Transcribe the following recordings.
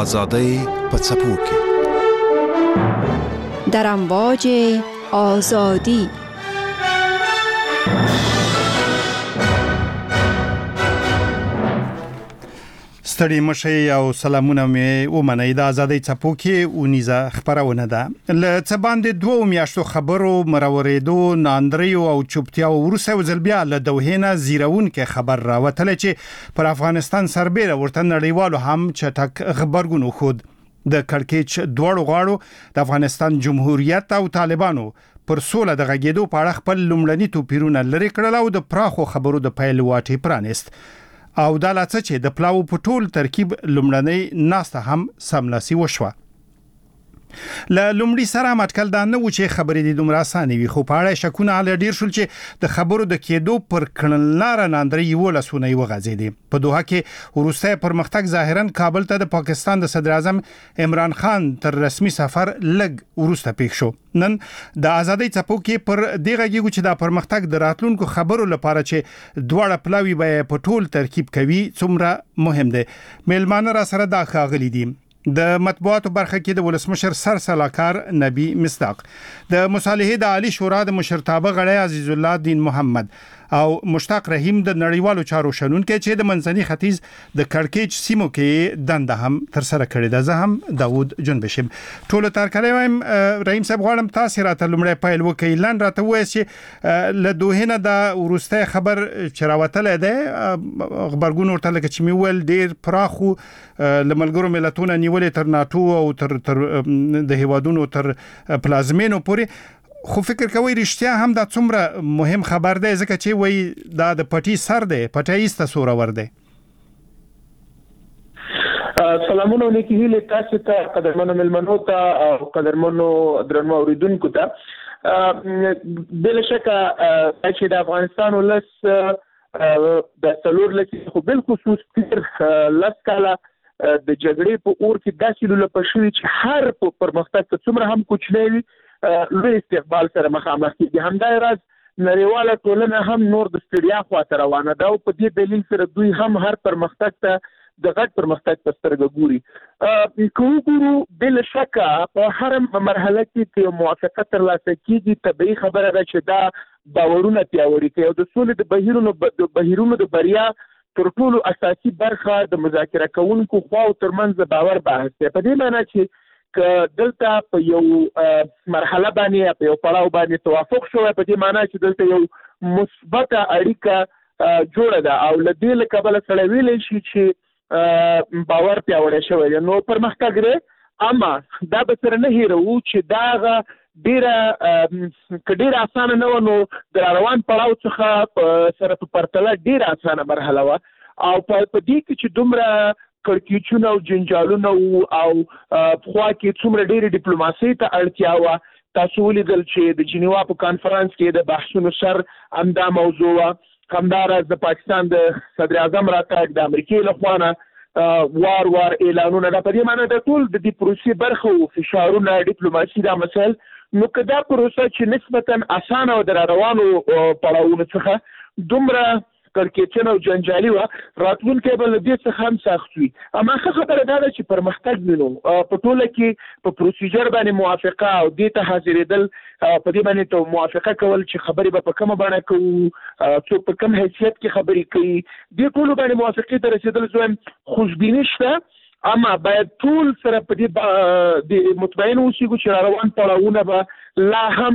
آزادۍ په څپو کې در امواج آزادی. ستړي مشي او سلامونه مې ومنئ. د آزادۍ څپو کې اونیزه خبرونه ده. له څه باندې 2 میاشتو خبرو مرورېدو ناندریو او چوپتیا وروسته وزلبیا له دوهې نه زیرونکې خبر راوتلی چې پر افغانستان سربېره ورته نړیوالو هم چټک غبرګون وښود. د کړکېچ دواړو غاړو د افغانستان جمهوریت او طالبانو پر سوله د غږېدو په اړه خپل لومړني توپیرونه لرې کړل او د پراخو خبرو د پیل واټې پرانیست. او دا لاڅه چې د پلاو په ټول ترکیب لومړنۍ ناسته هم سملاسي وشوه. له لومړي سره مټکل دا نه و چې خبرې د دومره اسانه وي، خو په اړه شکونه علی ډیر شول چې د خبرو د کېدو پر کړنلاره ناندري ولسونه یې وغځېدې. په دوحه کې وروسته پرمختګ ظاهرا کابل ته د پاکستان د صدر اعظم عمران خان تر رسمي سفر لګ وروسته پیښ شو. نن د آزادۍ څپو کې پر دغه کېږي چې د پرمختګ د راتلونکو خبرو لپاره چې دواړه پلاوی به په ټول ترکیب کوي څومره مهم دی. میلمانه را سره دا ښاغلي دي. د مطبوعاتو برخه کې د ولسمشر سرسلاکار نبی مصداق، د مصالحې د عالی شورا د مشرتابه غړی عزیز الله دین محمد او مشتاق رحیم د نړیوالو چارو شنونکي چې د منځني ختیځ د کړکېچ سیمو کې دنده هم تر سره کړې ده. زه هم داوود جنبشم ټول تر کړی وایم. رحیم صاحب غواړم تاسو راته لمړی پیل وکړئ. لاند راته وایي چې له دوه نه د ورسته خبر چراوتل ده خبرګون ورته لکه چې میول ډیر پراخو لملګرو ملتونو نیولې تر ناتو او تر د هیوادونو تر پلازمینو پورې. خو فکر کوي رښتیا هم دا څومره مهم خبر دی ځکه چې وای دا د پټي سر دی پټایسته سوره ور دی. سلامونه لیکي هله تاسو ته قدرمنو ملمنو ته او قدرمنو درنو اوریدونکو ته. بل شک چې د افغانستان ولس د څلور لکه خو بل خصوص لس کاله د جګړې په اور کې داسې لپاره چې هر پرمختګ څومره هم کوچنی وي لوی استقبال سره مخامخ کیږي. همدای راز نړیواله ټولنه هم نور د ستړیا خواته روانه ده او په دې دلیل سره دوی هم هر پرمختګ ته د غټ پرمختګ په سترګه ګوري. کومو بل شک په هر مرحله کې موافقت ترلاسه کیږي طبيعي خبره ده چې دا باورونه پیاوړي کوي او د سولې د بهیرونو د بریا تر ټولو اساسي برخه د مذاکره کوونکو خواو ترمنځ باور بحث دی. په دې معنی چې دلته په یو مرحله باندې په یو پړاو باندې توافق شوی، په دې معنی چې دلته یو مثبت اړیکه جوړه ده او له دې کبله سره ویل شي چې باور پیاوړی شوی دی. نو پرمختګ لري، اما دا به سره نه هیرو چې دا ډیره اسانه نه ونه د روان پړاو څخه سره په پرتله ډیره اسانه مرحله و او په دې کې چې دومره کړکېچونه او جنجالونه او خوا کې څومره ډېری ډیپلوماسي ته اړتیا و. تاسو ولیدل چې د جنیوا په کانفرنس کې د بحثونو سر همدا موضوع و. همداراز د پاکستان د صدر اعظم راتګ د امریکای له خوا نه وار اعلانونه د په دې معنی د ټول د دې پروسې برخه او فشارونه ډیپلوماسي دا مسایل نو کدا پروسه چې نسبتا اسانه او در روانو پړاوونو څخه دومره کړکېچنه او جنجالي و راتلونکي بل دې څخه هم سخت وي. اما خبره دا ده چې پرمختګ وینو په ټوله کې په پروسیجر باندې موافقه او دې ته حاضرېدل په دې باندې ته موافقه کول چې خبرې به په کومه باندې کوو څوک په کوم حیثیت کې خبرې کوي دې ټول باندې موافقه ته رسیدل زم خوشبیني شته. اما باید ټول سره په دې مطمئن اوسئ چې روان پړاوونه به لا هم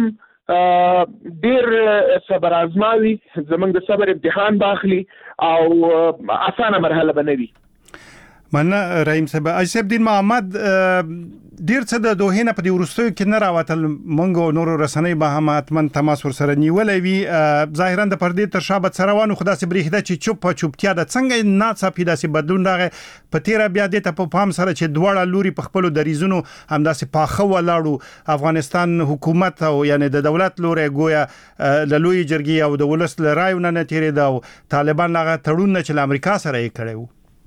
ډیر صبر آزماوي، زمونږ د صبر امتحان باخلي او اسانه مرحله بنوي. مننه رحیم صاحب. اجسب دین محمد ډیر څه د دوه نه په دې ورستیو کې نه راوتل، مونږ نور رسنۍ به هم اتمن تماس ور سره نیولې وي. ظاهرا د پردې تر شابت سره وانه خدا سي بریخده چې چوپتیا د څنګه نه صافي داسې بدلون راغی په تیر بیا د ته په پام سره چې دواړه لوري په خپل دریزونو هم داسې پاخه ولاړو. افغانستان حکومت او یعنی د دولت لوري گویا د لوی جرګي او د ولس لرایونه نه تیرې دا طالبان هغه تړون چې امریکا سره یې کړو.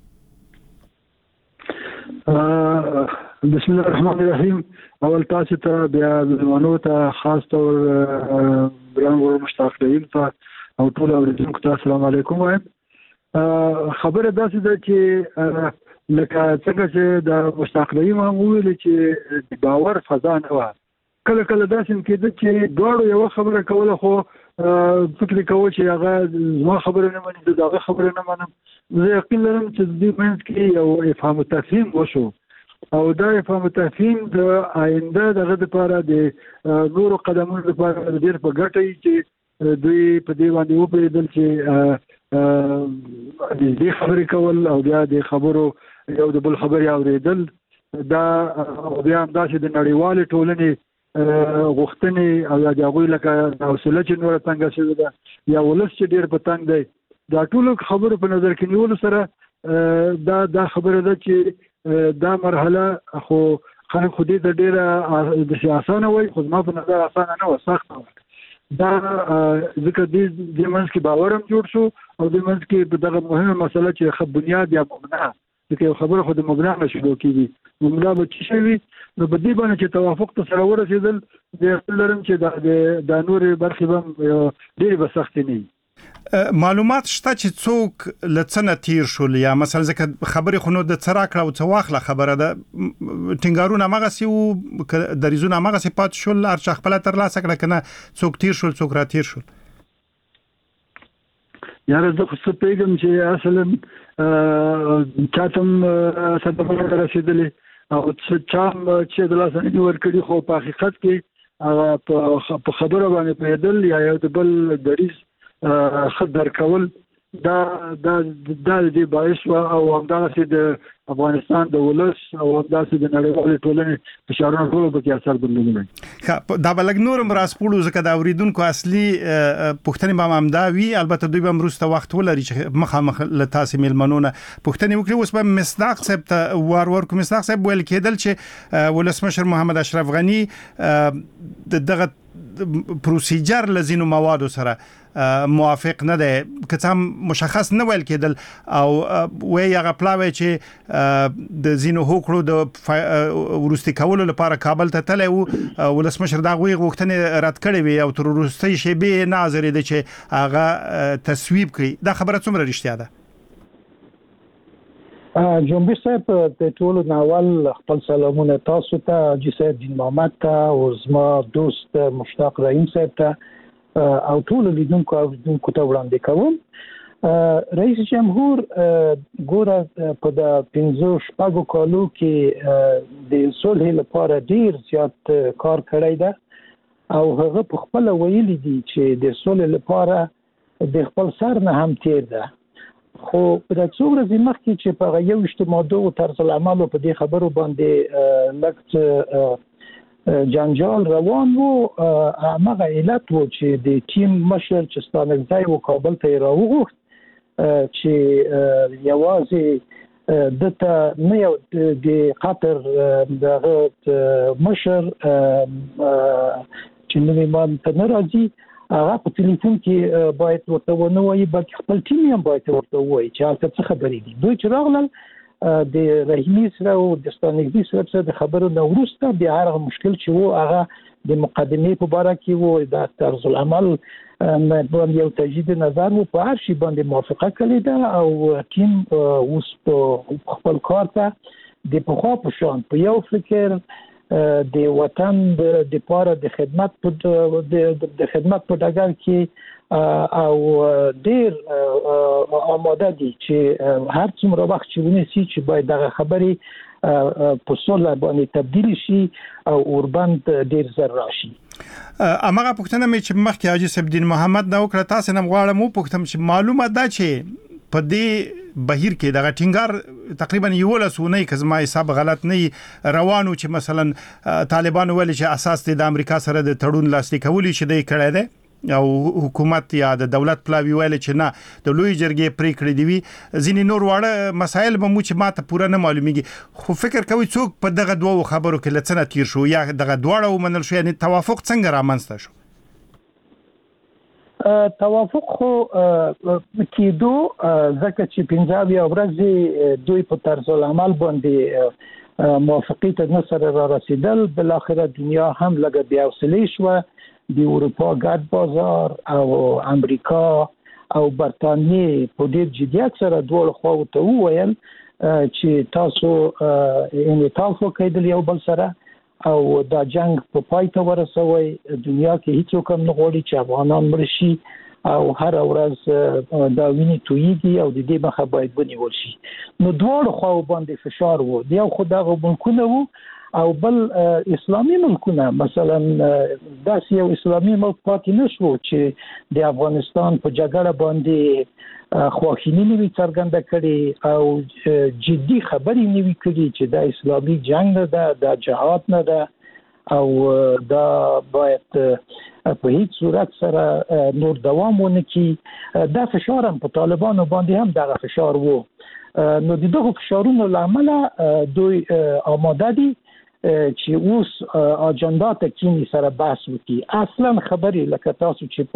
بسم الله الرحمن الرحیم. اول تاسو ته بیا زمونږ ته خاص تور برانګور مشتاق رحیم ته او ټول اوریدونکو ته السلام علیکم وایم. خبره داسې ده چې لکه څنګه چې د مشتاق نعیم هم ویل چې باور فضا نه و. کله کله داسې کېده چې دواړو یو خبره کوله خو فکر کوو چې هغه زما خبره نه مني دغه خبره نه منم. زه یقین لرم چې د دې منځ کې یو افهام تفهیم وشو او دا افهام تفهیم د آینده دغه لپاره د نورو قدمونو لپاره ډېر په ګټه چې دوی په دې باندې وپوهېدل چې د دې خبرې کول او بیا د خبرو یو د بل خبرې اورېدل دا بیا همداسې د نړیوالې ټولنې غوښتنې او د هغوی لکه د حوصله چې نوره تنګه شوې ده یا ولس چې ډېر په تنګ دی دا ټولو خبرو په نظر کې نیولو سره دا خبره ده چې دا مرحله خو خلک خو دې ته ډېره اسانه وایي خو زما په نظر اسانه نه وه سخته وه. دا ځکه دې منځ کې باور هم جوړ شو او دې منځ کې په دغه مهمه مسله چې ښه بنیاد یا مبنا ځکه یو خبره خو د مبنا نه شروع کېږي مبنا به څه شی وي نو په دې باندې چې توافق ته سره ورسېدل زه یقین لرم چې دا نورې برخې به ډېرې به سختې نه وي. معلومات شته چې څوک له څه نه تیر شول یا مثلا ځکه خبرې خو نو د څه راکړه او څه واخله خبره ده ټینګارونه هماغسې وو دریځونه هماغسې پاتې شول هر چا خپله ترلاسه کړه که نه څوک تیر شول څوک را تیر شول؟ یاره زه خو څه پوهېږم چې اصلا چاته هم صدفه ته رسېدلې او چا هم چې د لاسه نه ورکړي خو په حقیقت کې هغه په خبره باندې پوهېدل یا یو د بل دریځ ښه درکول دا دې باعث وه او همدغسې د افغانستان د ولس او همداسې د نړیوالې ټولنې فشارونه ټولو پکې اثر درلودلی. دا به لږ نور هم راسپړو ځکه د اورېدونکو اصلي پوښتنې به هم همدا وي البته دوی به هم وروسته وخت ولري چې مخامخ له تاسې مېلمنو نه پوښتنې وکړي. اوس به مصداق صاحب ته وار ورکړو. مصداق صاحب ویل کېدل چې ولسمشر محمد اشرف غني دغه پروسیجر له ځینو موادو سره موافق نه دی که څه هم مشخص نه ویل کېدل او وایي هغه پلاوی چې د ځینو هوکړو د وروستي کولو لپاره کابل ته تللی و ولسمشر د هغوی غوښتنې رد کړې وي او تر وروستۍ شېبې نه حاضرېده چې هغه تصویب کړي. دا خبره څومره رښتیا ده؟ جنبش صاحب د ټولو ناول خپل سلامونه تاسو ته حاجي صاحب دین محمد ته او زما دوست مشتاق رحیم صاحب ته او ټولو لیدونکو او لیدونکو ته وړاندې کوم. رئیس جمهور ګوره په د 15 کالو کې د صلح لپاره ډیر زیات کار کړی ده او هغه په خپل ویلي دي چې د صلح لپاره د خپل سر نه هم تیر ده خو په د څو ورځې مخکې چې په یو اجتماعي او طرز العمل په دې خبرو باندې لکه جنجال روان وو هغه علت وو چې د ټیم مشر چې ستانکزی و کابل ته راوغوښت چې یوازې دته نه یو د قطر دغه مشر چې نوې مان ته نه راځي هغه په ټلیفون کې باید ورته ونه وایي بلکې خپل ټیم هم باید ورته ووایي چې هلته څه خبرې دي. دوی چې راغلل د رحیمي سره او د ستانکزي سره د خبرو نه وروسته بیا هغه مشکل چې وو هغه د مقدمې په باره کې وو د طرز العمل باندې یو تجدید نظر وو په هر شي باندې موافقه کړې ده او ټیم اوس په خپل کار ته د پخوا په شان په یو فکر د وطن د پاره د خدمت په ډګر کې او ډیر آماده دي چې هر څومره وخت چې ونیسي چې باید دغه خبرې په صلح باندې تبدیل شي او اوربند ډیر زر راشي. امغه پوښتنه مې چې مخکې حاجي صاحب دین محمد نو کړه تاسو نن غواړم پوښتم چې معلومه ده چې په دې بهیر کې دغه ټینګار تقریبا یو لسونی که زما حساب غلط نه روانو چې مثلا طالبان ویل چې اساس د امریکا سره د تړون لاسلیک کولی چې دی کړی دی او حکومت یا د دولت پلاوی ویل چې نه د لوی جرګې پریکړې دی وی ځینې نور واړه مسایل به مو چې ماته پوره نه معلومیږي خو فکر کوي څوک په دغه دوه خبرو کې لڅنه تیر شو یا دغه دواړه ومنل شو یعنی توافق څنګه رامنځته شو؟ توافق خو کېدو ځکه چې 15 ورځې دوی په طرز العمل باندې موافقې ته نه سره را رسیدل بلاخره دنیا هم لږه بیا حوصلې شوه د اروپا ګډ بازار او امریکا او برتانیې په ډېر جدیت سره دواړو خواو ته وویل چې تاسو انعطاف وکړئ یو بل سره او دا جنگ په پای ته ورسوي. دنیا کې هیڅوک هم نه غواړي چې افغانان مړ شي او هر ورځ دا ویني تویږي او د دې مخه باید ونیول شي. نو دواړو خواو باندې فشار وو. یو خو دغه ملکونه وو او بل اسلامي ملکونه، مثلا داسې یو اسلامي ملک پاتې نشو چې د افغانستان په جګړه باندې خواخینی نوی څرګنده کړي او جدي خبرې نوی کړي چې دا اسلامي جنگ نه ده، دا جهاد نه ده او دا باید په هیڅ صورت سره نور دوام ونه کړي. دا فشار هم په طالبانو باندې هم دغه فشار وو. نو دغه فشارونو لامل دوی آماده دي چې اوس اجندا ته کینی سره بحث وکړي. اصلا خبري لکه تاسو چې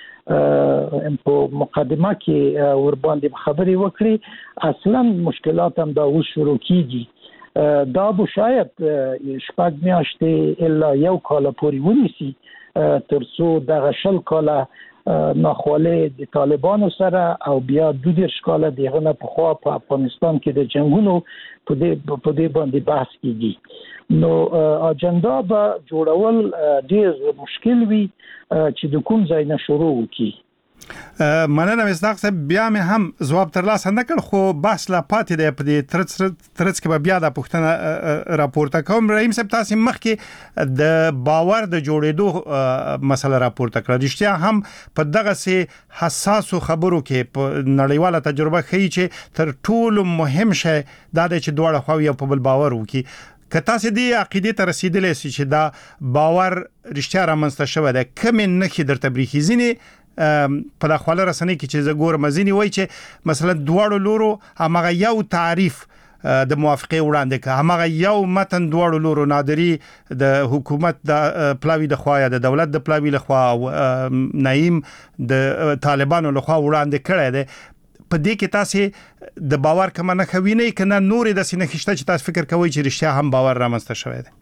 په مقدمه کې ور باندې خبري وکړي، اصلا مشکلات هم دا اوس شروع کیږي. دا به شاید شپږ میاشتې الا یو کال پورې ونیسي ترڅو دغه شل کاله ناخواله د طالبانو سره او بیا 2 کاله دغه نه په خوا په افغانستان کې د جنگونو په دې باندې بحث کیږي. نو اجندا به جوړول ډیر مشکل وي چې د کوم ځای نه شروع وکړي. مننه مصداق صاحب، بیا مې هم ځواب ترلاسه نه کړ خو بحث لا پاتې دی په دې ترڅ کې بیا د پوښتنه راپورته کوم. رحیم صاحب، تاسو مخکې د باور د جوړېدو مسله راپورته کړه. رښتیا هم په دغه سي حساسو خبرو کې په نړیواله تجربه ښیي چې تر ټولو مهم شی دا دی چې دواړه خواوې په بل باور وکړي. که تاسو دې عقیده ته رسیدلې سي چې دا باور رښتیا رامنځته شوی دی، کوم نه کې درته بریخي ځینې په خپل رسنۍ کې چې زګور مزینی وای چې مثلا دواړو لورو هغه یو تعریف د موافقه وړاندې کا، هغه یو متن دواړو لورو نادری د حکومت د پلاوی د خوا یا د دولت د پلاوی له خوا او نایم د طالبانو له خوا وړاندې کړی دی. په دې کې تاسو د باور کوم نه خوینه کنه نور د سینې خشته چې تاسو فکر کوئ چې رښتیا هم باور رامنځته شوی دی؟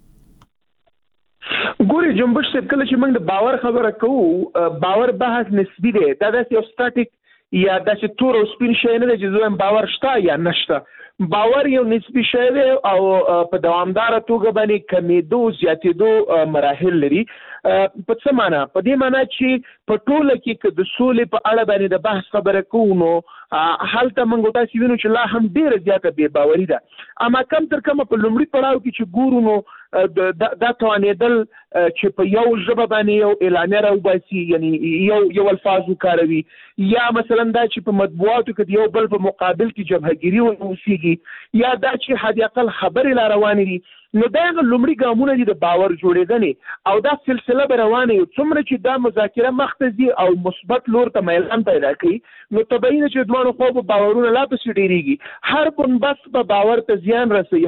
ګوري جنبش صاحب، کله چې موږ د باور خبره کوو، باور بحث نسبی دی. دا داسې یو سټاټیک یا داسې تور او سپین شی نه دی چې زه باور شته یا نشته. باور یو نسبی شی دی او په دوامدار توګه باندې کمیدو زیاتېدو مراحل لري. په څه معنا؟ په دې معنا چې په ټوله کې د سولې په اړه باندې د بحث خبره کوو نو هلته موږ تاسو وینو چې لا هم ډیره زیاته بې باوري ده. اما کم تر کم په لومړي پړاو کې چې ګورو نو دا توانېدل چې په یو ژبه باندې یو اعلامیه راوباسي، یعنی یو الفاظ وکاروي، یا مثلا دا چې په مطبوعاتو کې یو بل په مقابل کې جبههګیري وسیږي، یا دا چې حد اقل خبرې لا روانې دي. نو دا لومړي ګامونه دي د باور جوړېدنې او دا سلسله به روانه وي. څومره چې دا مذاکره مختزي او مثبت لور ته میلان پیدا کوي نو طبیعي چې دوه خو په باورونه لا پسې ډیریږي. هر بنبست په باور ته زیان رسوي.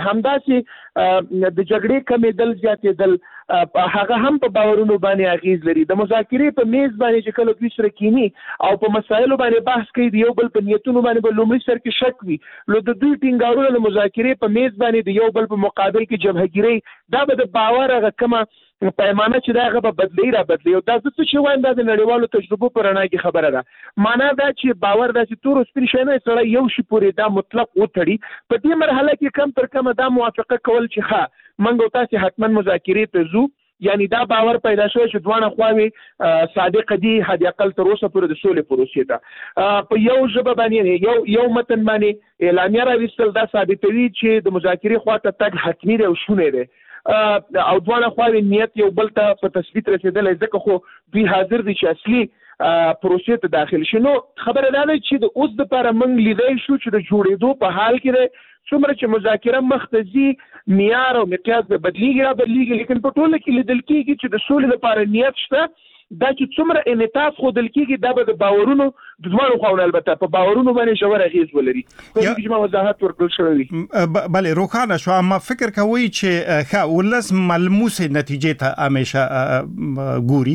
همداسې د جګړې کمیدل زیاتېدل هغه هم په باورونو باندې اغیز لري. د مذاکرې په میز باندې چې کله دوی سره کینی او په مسایلو باندې بحث کوي، د یو بل په نیتونو باندې به لومړي سر کې شک وي. نو د دوی ټینګارونه د مذاکرې په میز باندې د یو بل په مقابل کې جبههګیري، دا به د باور هغه کومه پیمانه چې دا هغه به بدلی را بدلی. او دا څه چې وایم دا د نړیوالو تجربو پر رڼا کې خبره ده. معنا دا چې باور داسې تور سپین شي نه سره یو شی پورې دا مطلق وتړي. په دې مرحله کې کم تر کم دا موافقه کول چې ښه منګو تاسو حتما مذاکرې ته ځو، یعنی دا باور پیدا شوی چې دوه خواوې صادق دي حد اقل تر اوسه پورې د سولې پروسې ته په یو ژبه باندې یو متن باندې اعلامیه راوستل دا ثابتوي چې د مذاکرې خواته تګ حتمي دی او شونې دی او دوه خواوې نیت یو بل ته په تثبیت رسیدل ځکه خو دوی حاضر دي چې اصلي پروسې ته داخل شي. نو خبره دا ده چې د اوس دپاره موږ لیدای شو چې د جوړېدو په حال کې دی. څومره چې مذاکره مختزي معیار او مقیاس به بدلیږي لیکن په ټوله کې لیدل کېږي چې د سولې لپاره نیت شته. دا چې څومره انعطاف ښودل کېږي دا به د باورونو د دواړو خواوو البته په باورونو باندې ژور اغېز ولري. په دې کې چې ما وضاحت ورکړل شوی وي. بله روښانه شو. اما فکر کوئ چې ښه ولس ملموسې نتیجې ته همیشه ګوري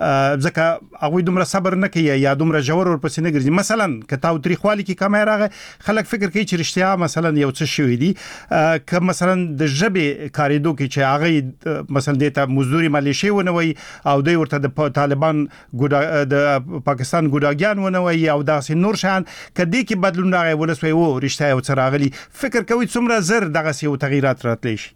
ځکه هغوی دومره صبر نه کوي یا دومره ژور ورپسې نه ګرځي. مثلا که تاوتریخوالي کې کمی راغی خلک فکر کوي چې رښتیا مثلا یو څه شوي دي. که مثلا د ژبې کارېدو کې چې هغه مثلا دې ته مزدوري ملیشې ونه وایي او دوی ورته د طالبان د پاکستان ګوډاګیان ونه وایي وایي او داسې نور شان کدی کې بدلون راغی ولسوي وو رښتیا او څراغلي فکر کوي څومره زر دغه یو تغیرات راتلی شي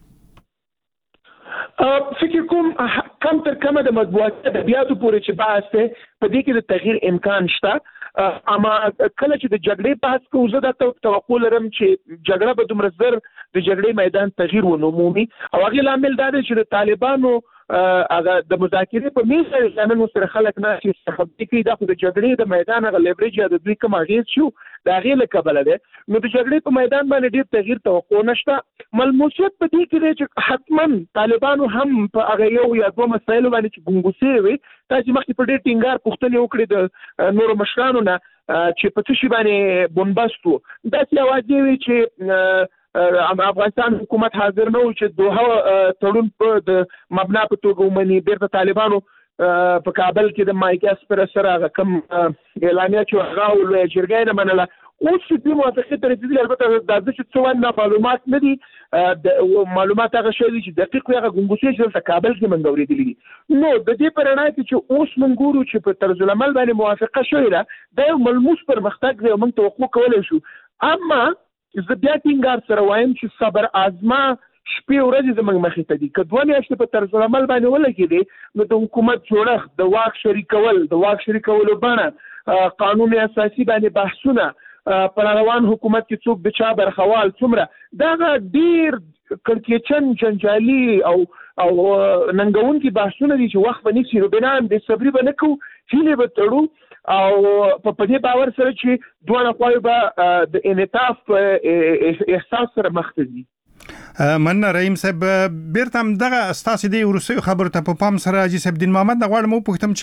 فکر کوم کم تر کمه د مطبوعاتي ادبیاتو پورې چې بحث دی په دې کې د تغییر امکان شته اما کله چې د جګړې بحث کوو زه دا توقع لرم چې جګړه به دومره زر د جګړې میدان تغییر ونه مومي او هغې لامل دا دی چې د طالبانو هغه د مذاکرې په میز باندې سره خلک نه چې خبرې کوي دا خو د جګړې د میدان هغه لیورېج یا د دوی کوم اغېز شو د هغې له کبله دی نو د جګړې په میدان باندې ډېر تغییر توقع نشته ملموسیت په دې کې دی چې حتما طالبانو هم په هغه یو یا دوه مسایلو باندې چې ګونګوسې وي تاسې مخکې په ډېر ټینګار پوښتنې وکړې د نورو مشرانو نه چې په څه شي باندې بنبست وو داسې یوازې وي چې افغانستان حکومت حاضر نه و چې دوه تړون په د مبنا په توګه ومني بیرته طالبانو په کابل کې د مایکاس پر سره کوم اعلامیه چې هغه ولویه جرګه نه منله اوس چې دوی موافقې ته رسېدلي البته دا چې څه وایي معلومات نه دي معلومات هغه شی دي چې دقیق وي هغه ګونګوسې چې دلته کابل کې موږ اورېدلي دي نو د دې په رڼا کې چې اوس موږ ګورو چې په طرزالعمل باندې موافقه شوې ده دا یو ملموس پرمختګ دی او موږ توقع کولی شو اما زه بیا ټینګار سره وایم چې صبر آزما شپې ورځې زموږ مخې ته دي که 2 میاشتې په طرزالعمل باندې ولګېدې نو د حکومت جوړښت د واک شریکول د واک شریکولو بڼه قانون اساسي باندې بحثونه په روان حکومت کې څوک د چا برخوال څومره دغه ډېر کړکېچن جنجالي او ننګونکي بحثونه دي چې وخت به نیسي نو بنا هم بېصبري به نه کوو هیلې به تړو او په دې باور سره چې دواړه خواوې به د انعطاف احساس سره مخ ته ځي مننه رحیم صاحب بیرته هم دغه ستاسې د وروستیو خبرو ته په پام سره حاجي صاحب دین محمد نه غواړم وپوښتم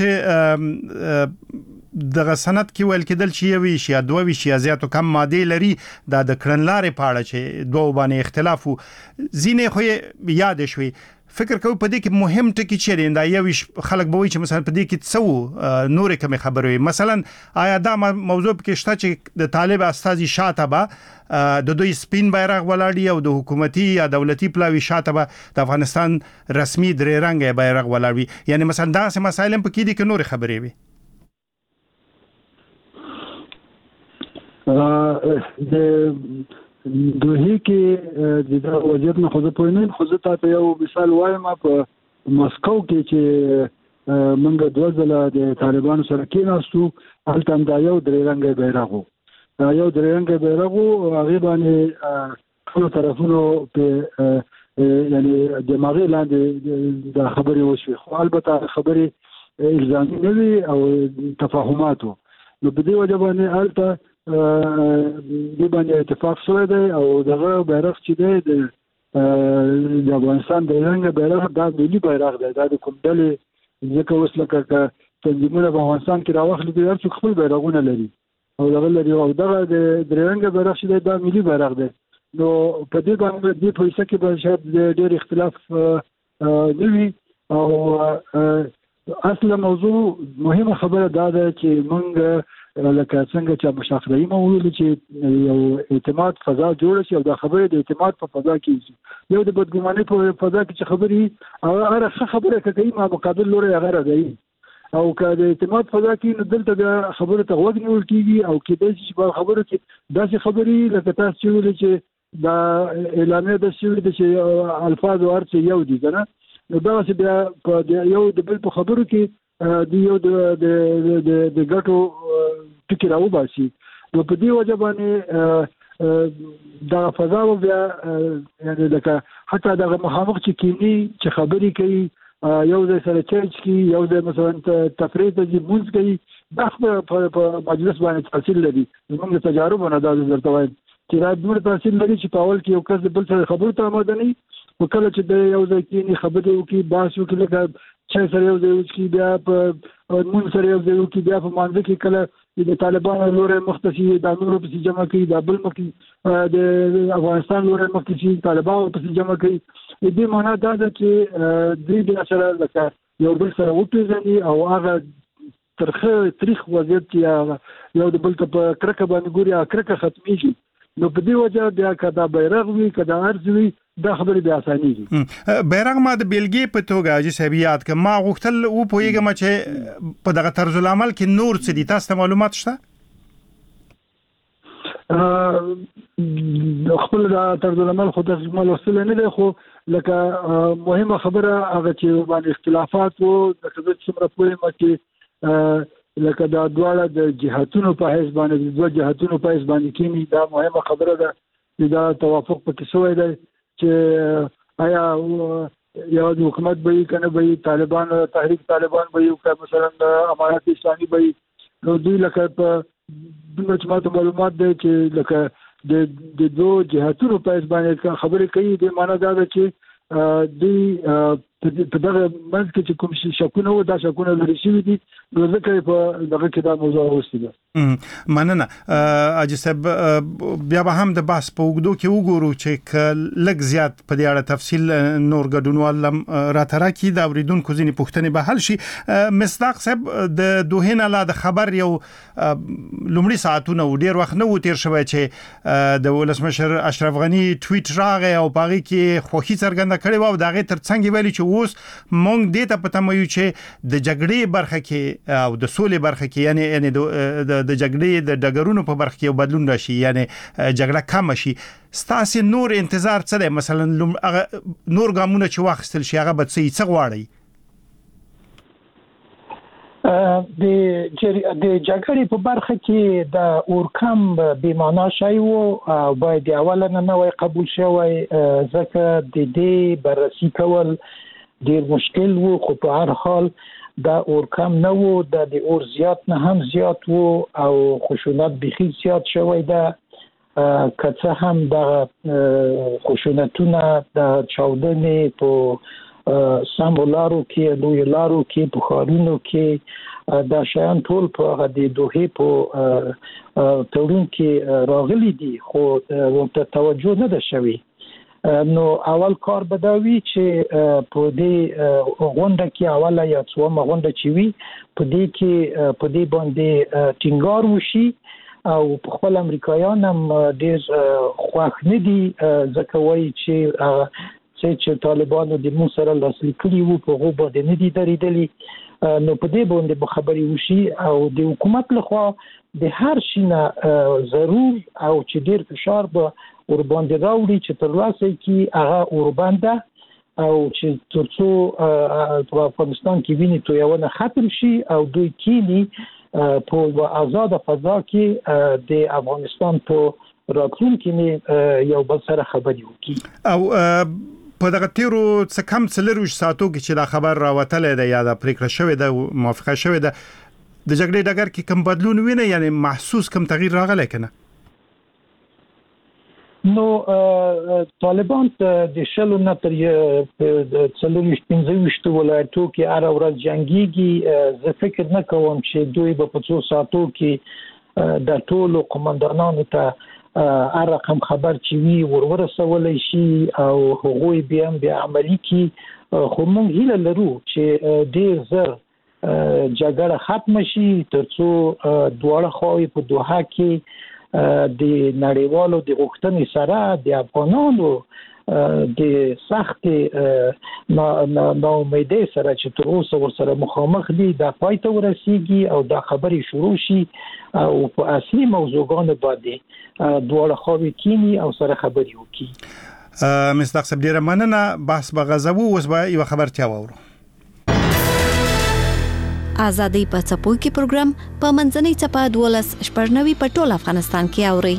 چې دغه سند کې ویل کېدل چې یو ویش یا دوه ویش یا زیات کم ماده لري دا د کړنلارې په اړه چې دوه باندې اختلاف وو ځینې خو یاد شوي فکر کوم په دې کې مهم ټکی چیرې دا یو خلک به وي چې مثلا په دې کې څه نور کوم خبرې مثلا آیا دا موضوع کې شته چې د طالب استازي شاته به د دوی سپین بیرغ ولاړی او د حکومتي یا دولتي پلاوی شاته به د افغانستان رسمي درې رنګه بیرغ ولاړی یعنی مثلا دا سم مسایل په کې دي کې نور خبرې وي د دوی کې د وضعیت نه خو په نن خو ته یو مثال وایم په مسکو کې چې موږ دوه ځله د طالبانو سره کېناستو هلته هم دا یو درې رنګه بیرغ وو یو درې رنګه بیرغ وو هغې باندې ټولو طرفونو په یعنی دماغي لاندې د خبرې وشوې خو البته خبرې الزامي نه وي او تفاهمات وو نو په دې وجه باندې هلته د باندې اتفاق شوی دی او دغه بیرغ چې دی د افغانستان د رنګ بیرغ دا ملي بیرغ دی دا د کوم ډلې ځکه اوس لکه تنظیمونه په افغانستان کې راوخلي دي هر څوک خپل بیرغونه لري او دغه لري او دغه د درې رنګ بیرغ چې دی دا ملي بیرغ دی نو په دې باندې د پیسې کې به شاید ډېر اختلاف نه وي او اصل موضوع مهمه خبره دا ده چې موږ لکه څنګه چې مشاخري مو ویل چې یو اعتماد فضا جوړ شي او دا خبره د اعتماد په فضا کې یو د بدګمانۍ په فضا کې چې خبري هغه خبره کوي ما مقابل لوري هغه راځي او که د اعتماد فضا کې نو دلته د خبره ته وګ نیول کیږي او کې د شي خبره کې داسې خبري لکه تاسو ویل چې دا اعلانې د شوی د الفاظ او ارڅ یو دي کنه نو دا چې بیا په یو د بل په خبرو کې د یو د ګټو ټکی راو باسي نو په دې وجه باندې دا فضا بیا یعنی لکه حتی دا مخامخ چې کینی چې خبرې کوي یو ځای سره چرچ کی یو ځای مثلا تفریح ته مونږ کوي دا په مجلس باندې تاثیر لري موږ تجارب نه دا درته وایم چې دا ډېر تاثیر لري چې په اول کې یو کس بل سره خبرو ته آماده نه وي کله چې د یو ځای کې خبرې وکړي باس وکړي لکه چې سره یو ځای وکړي بیا په مون سره یو ځای وکړي بیا په مانځ کې کله د طالبانو لوري مختصي د نورو په جمع کوي د بل مخکې د افغانستان لوري مختصي طالبانو په جمع کوي دې معنا دا ده چې دوی سره لکه یو بل سره وپیژني او هغه ترخه تاریخ وضعیت کې یو د بل په کرکه باندې ګوري کرکه ختميږي نو په دې وجه بیا کدا بیرغ وي کدا ارز وي دا خبرې به اسانيږي. بیرغ ما د بیلګې په توګه چې سبيات ک ما غوښتل او پویګم چې په دغه طرز العمل کې نور څه دي، تاسو معلومات شته؟ خپل دا طرز العمل خو د مال وصل نه دی، خو لکه مهمه خبره هغه چې باندې اختلافات وو د خبرې څومره پوهه مکه لکه دا دواړه د جهاتونو په حساب باندې د دوه جهاتونو په حساب باندې کینی، دا مهمه خبره ده چې دا توافق پکې شوی دی چې آیا یو د حکومت به کنه به طالبان تحریک طالبان به یو مثلا د امارات اسلامي به نو دوی لکه په دغه معلومات دی چې لکه د دوه جهاتونو په حساب باندې خبرې کوي، د معنا دا ده چې دوی په دغه منځ کې چې کوم شکونه و دا شکونه لري شوي دي، نو ځکه په دغه کې دا موضوع اوسېده. مننه اجي صاحب، بیا به هم د بحث په وګړو کې وګورو چې لږ زیات په دې اړه تفصیل نور ګډونوال راته راکړي، د اوریدونکو ځینې پوښتنې به حل شي. مصداق صاحب، د دوه نه لا د خبر یو لومړی ساعتونه و ډیر وخت نه و تیر شوی چې د ولسمشر اشرف غنی ټویټ راغی او پاغي کې خوښي څرګنده کړې و او دغه ترڅنګ ویلي چې اوس مونږ دې ته پته مې چې د جګړې برخه کې او د سولې برخه کې یعنی د جګړې د ډګرونو په برخه کې یو بدلون راشي، یعنی جګړه کم شي. ستاسو نور انتظار څه دی؟ مثلا نور ګامونه چې واخیستل شي هغه به څه غواړي؟ د جګړې په برخه کې د اورکم به معنا شای وو باید اولنه نوې قبول شوی، ځکه د دې بررسي کول ډیر مشکل وو، خو په هر حال دا اورکم نه وو، د اور زیات نه هم زیات وو او خشونت بخي زیات شوی ده. که څه هم د خشونتونه د چاودنې په سمبولارو کې، لوی لارو کې، په ښارونو کې دا شیان ټول په د دوه په تورون کې راغلي دي، خو ورته توجه نه ده شوی. نو اول کار بداوی چې په دې غونډه کې اوله یا څومره غونډه چې وي په دې کې په دې باندې ټینګار وشي او په خپل امریکایان هم ډیر خوښ نه دي، ځکه وایي چې طالبانو د مو سره لاسلیک کړي وو په غو باندې نه دي درېدلي. نو په دې باندې به خبري وشي او د حکومت لخوا د هر شي نه ضرور او چې ډیر فشار به ور باندې راوړي چې تر لاسه کې هغه اوربنده او چې ترڅو په افغانستان کې ویني تویونه ختم شي او دوی کینی په آزاد فضا کې د افغانستان په راتلونکي یو بل سره خبري وکړي. او په دغه تیرو څه کم څلروش ساعتو کې چې دا خبر راوتلې ده یا دا پریکړه شوې ده موافقه شوې ده، د جګړې ډګر کې کوم بدلون ویني، یعنی محسوس کوم تغییر راغلی کنه؟ نو طالبان د شلو نه تر 45 ولایتو کې هر ورځ جنگيږي. زه فکر نه کوم چې دوی په 2 ساعتو کې د ټولو قومندانانو ته هر رقم خبر چې وی ورسولای شي او هغوی بیا عملی کی. خو موږ هیله لرو چې ډیر زر جګړه ختم شي ترڅو دواړه خواوې په دوحه کې د نړیوالو د غوښتنې سره د افغانانو د سخت ناامیدۍ سره چې تر اوسه ورسره مخامخ دي د پای ته ورسیږي او د خبرې شروع شي او په اصلي موضوعاتو باندې دواړه خواوې کینی او سره خبرې وکړي. مصداق صاحب ډیره مننه. بحث به غزو اوس به یو خبرتیا وورو. آزادۍ په څپو کې پروګرام په منځنۍ څپه 12 په ټول افغانستان کې اوري.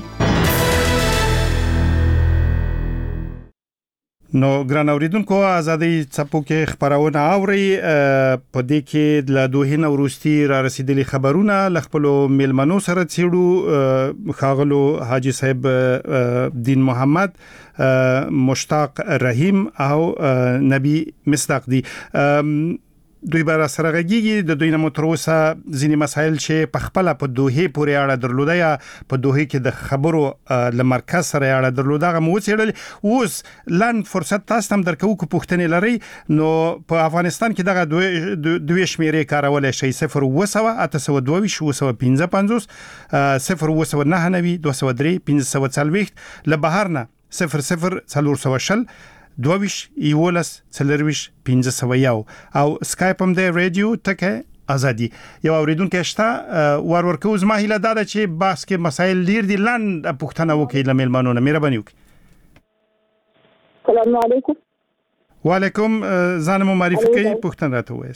نو ګران اوریدونکو، آزادۍ څپو کې خبرونه اوري. په دې کې د دوه نه ورستي را رسیدلي خبرونه ل خپل میلمنو سره څېړو. خاغلو حاجی صاحب دین محمد، مشتاق رحیم او نبی مصداق دي. دوی بر سره غږیږي د دوی نه متروسه ځینې مسایل چې په خپل په دوه پورې اړه درلوده یا په دوه کې د خبرو ل مرکز سره اړه درلوده غو وڅېړل. اوس لاند فرصت تاسو هم درکو کو پوښتنې لري. نو په افغانستان کې دغه دوه شمیرې کارول شي 0 822 055 0 9 203 540 ل بهر نه 00 22 یولس څلرويش 1500 او سکایپ هم د رادیو ټکه ازادي یو اوریدونکو شته ورکو زما هیله ده چې بحث کې مسایل ډیر دي لاند پښتنه وکي لملمانو نه مهرباني وکي. السلام علیکم. وعلیکم ځان مو معرفي کوي پښتنه راته وایي.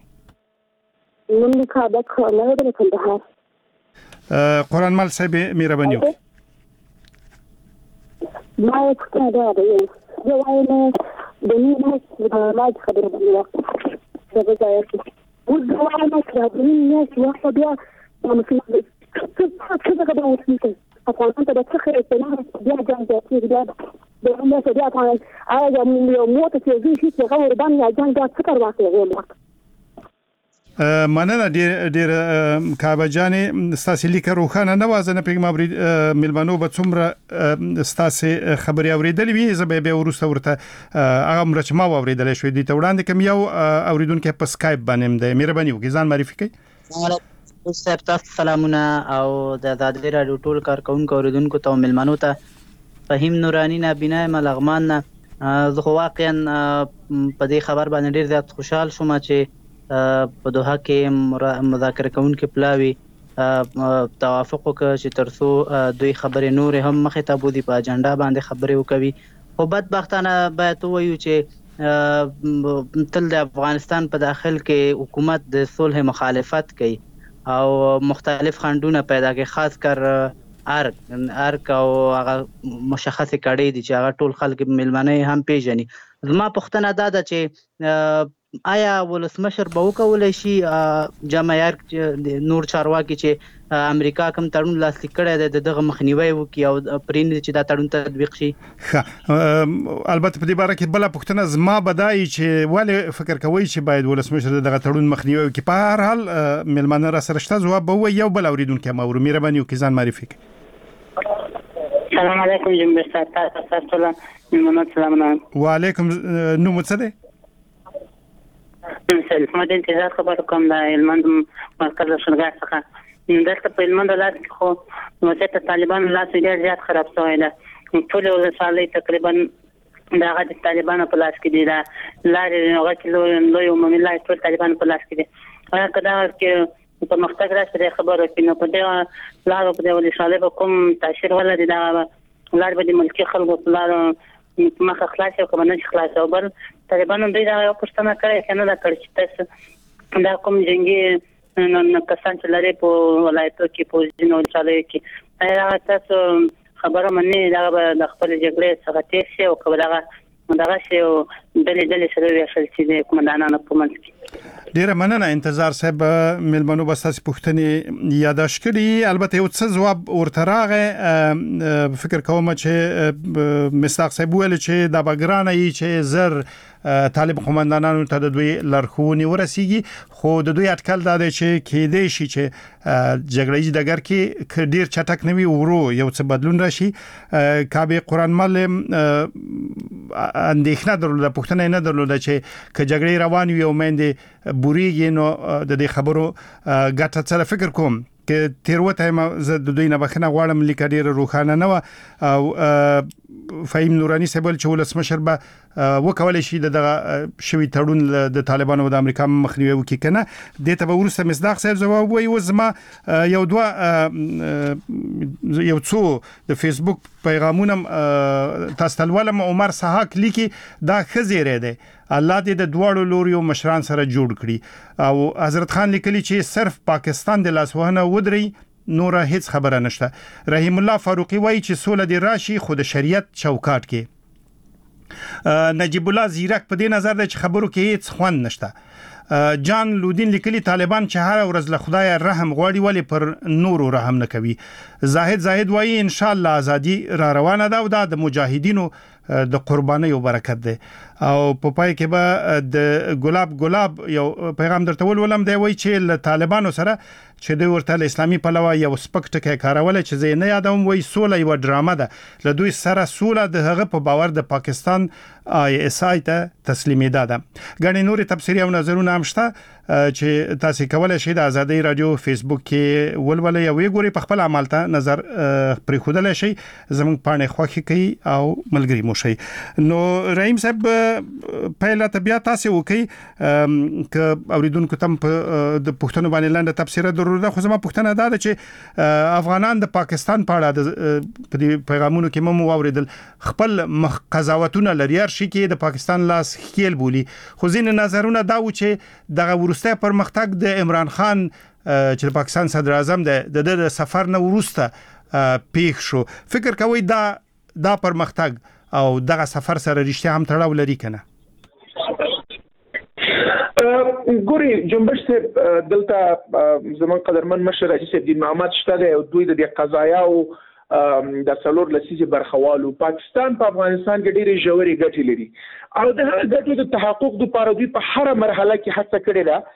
من کابل خانه د کندهار. قرآن مال صاحب مهرباني وکي. ما پښتنه ده یو وایم د نیمه ما خبره باندې دا ځای وګورم چې دا نه چې وخت بیا مسلمان څه دا وڅنته افغانستان ته د څه خیر په لاره بیا ځان ته د همدا څه بیا په هغه یو موټ چې چې غوړ باندې ځان دا څه کار واخلي مننه ډیر کعبه جانې ستاسو لیک روخانه نه وازنه پیغام ملمنو به څومره ستاسو خبري اوریدلې وي زه به ورسته ورته هغه مرچما اوریدل شوې دي ته وړاندې کوم یو اوریدونکو په سکایپ باندې ده مهرباني وکړئ ځان معرفي کړئ. تاسو سلامونه او د آزادۍ رادیو ټول کارکونکو اوریدونکو ته ملمنو ته فهیم نورانی نابینا ملغمان زه واقعا په دې خبر باندې ډیر زیات خوشحال شوم چې په دوحه کې مذاکره کوونکي پلاوي توافق وکړ چې ترڅو دوی خبرې نور هم مخې ته بودي په اجنډا باندې خبرې وکوي. خو بدبختانه باید وایو چې تل د افغانستان په داخل کې حکومت د صلح مخالفت کوي او مختلف خنډونه پیدا کوي خاص کر ارک او هغه مشخصه کړي دي چې هغه ټول خلک ملمنه هم پیژني. زما پوښتنه ده چې آیا ولسمشر به وکولای شي جمعیت نور چارواکي چې امریکا کوم تړون لاسلیک کړی دی دغه مخنیوي وکړي او پرین چې دا تړون تطبیق شي؟ البته په دې باره کې بل پوښتنه زما بدای چې ولې فکر کوي چې باید ولسمشر دغه تړون مخنیوي وکړي. په هر حال ملمنه را سره شته جواب به وي یو بل اوریدونکو مورو مهرباني وکړئ ځان معرفي کړئ. السلام علیکم جناب تاسو ته سلام. وعلیکم نو مڅده سلام انتظار خبر کوم د هلمند مرکز شنغار څخه دلته په هلمند ولایت کې خو وضعیت طالبان لاس ډېر زیات خراب شوی دی. ټول ولسوالۍ تقریبا دغه د طالبانو په لاس کې دي. دا لارې هغه چې لوی عمومي لارې ټول طالبانو په لاس کې دي. هغه کدا چې په مختګ راځي خبره کوي نو په دې لارو په دې ولسوالۍ به کوم تاثیر ولري. دا لار به د ملکي خلکو په لارو مخه خلاص او کوم نه خلاص او بل طالبانو دوی دا یو پښتنه کوي کنه دا کړی چې تاسو دا کوم جنگي نو کسان چې لري په ولایتو کې په ځینو ولایتو کې هغه تاسو خبره مننه دا د خپل جګړې څخه تېښته او کومه دغه شی دلې سره ویل چې د کومندانانو په منځ کې ډیره مننه انتظار صاحب ملمنو بس پوښتنې یاداش کړي. البته یو څه جواب ورته راغی فکر کوم چې مستاق صاحب ویل چې د باګرانه یې چې زر طالب قومندانانو ته د دوی لارښوونې ورسیږي خو د دوی اټکل دا دی چې کېدې شي چې جګړې دګر کې ډیر چټک نوي ورو یو څه بدلون راشي. کابه قرآن مال اندېښنه درلوده پښتنه نه درلوده چې جګړې روان وي او مېندې بوريږي نو د دې خبرو ګټه څه فکر کوم کې تیروته ما زه د دوی نه بخنه غواړم لیک ډیر روخانه نه او فهیم نورانی سیبل چې ولسمشر به وکولای شي دغه شوی تړون د طالبانو او د امریکا مخنیوي وکړي کنه د ته ورسره مصداق صاحب جواب وایي وزما یو دوا یو څو د فیسبوک پیغامونه تاسو ولم عمر صحاق لیکي دا خزیره ده الله دې د دوړو لوريو مشران سره جوړ کړي او حضرت خان لیکلي چې صرف پاکستان د لاسوهنه ودري نور هیڅ خبره نشته. رحیم الله فاروقي وایي چې سوله د راشي خود شریعت چوکاټ کې. نجیب الله زیرک په دې نظر ده چې خبرو کې هیڅ خوند نشته. جان لودین لیکلي طالبان چې هر ورځ له خدای رحم غواړي ولی پر نورو رحم نه کوي. زاهد وایي ان شاء الله ازادي را روانه ده او د مجاهدینو د قربانۍ او برکت ده. او په پای کې به د ګلاب یو پیغام درته ولولم دی وایي چې له طالبانو سره چې د ورته اسلامي پلوه یو سپک ټکی کارول چې زه نه یادوم وایي سوله یو ډرامه ده له دوی سره سوله د هغه په باور د پاکستان ISI ته تسلیمیدا ده. غني نور تفسیری او نظرونه هم شته چې تاسو کولای شئ د ازادي رادیو فیسبوک کې ولولئ او وګورئ په خپل عمل ته نظر پرې خودل شي زموږ پانه خوخي کوي او ملګری مو شي. نو رحیم صاحب پهلا طبيعت تاسو وکي ک اوریدونکو تم د پښتون باندې لاندې تفسیر ضرورت ده. خو زما پښتنه ده چې افغانان د پاکستان په اړه په دې پیغامونو کې مو اوریدل خپل قضاوتونه لري شي کې د پاکستان لاس خېل بولی. خو ځین نظرونه دا و چې دغه ورسته پرمختګ د عمران خان چې د پاکستان صدر اعظم د سفر نه ورسته پیښ شو. فکر کوي دا پرمختګ او دغه سفر سره رښتیا هم تړاو لري کنه؟ ګوري جنبش ته دلته زمون قدرمن مشر حاجی سید الدین محمد شته او دوی د قضایا او د څلور لسیزه برخوالو پاکستان په افغانستان کې ډېری ژوري ګټې لري او د هغه ګټو د تحقق لپاره دوی په هر مرحله کې هڅه کړې ده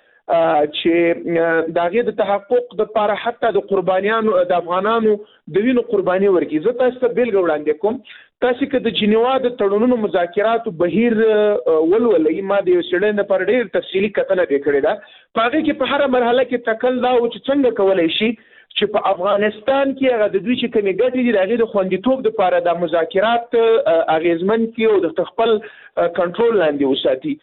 چې داغه د تحقق د لپاره حتی د قربانیانو د افغانانو د وینو قرباني ورکړي. زه تاسو ته بیل وړاندې کوم. تاسو کې د جنیوا د تړونونو مذاکراتو بهیر ولولې ما د سړې نه پر ډېر تفصیلی کتنه وکړې ده. په هغه کې په هر مرحله کې تکل دا او چې څنګه کولای شي چې په افغانستان کې هغه د دوی چې کومې ګټې دي دغه د خوندیتوب لپاره د مذاکرات اغیزمن کې او د خپل کنټرول لاندې وساتي.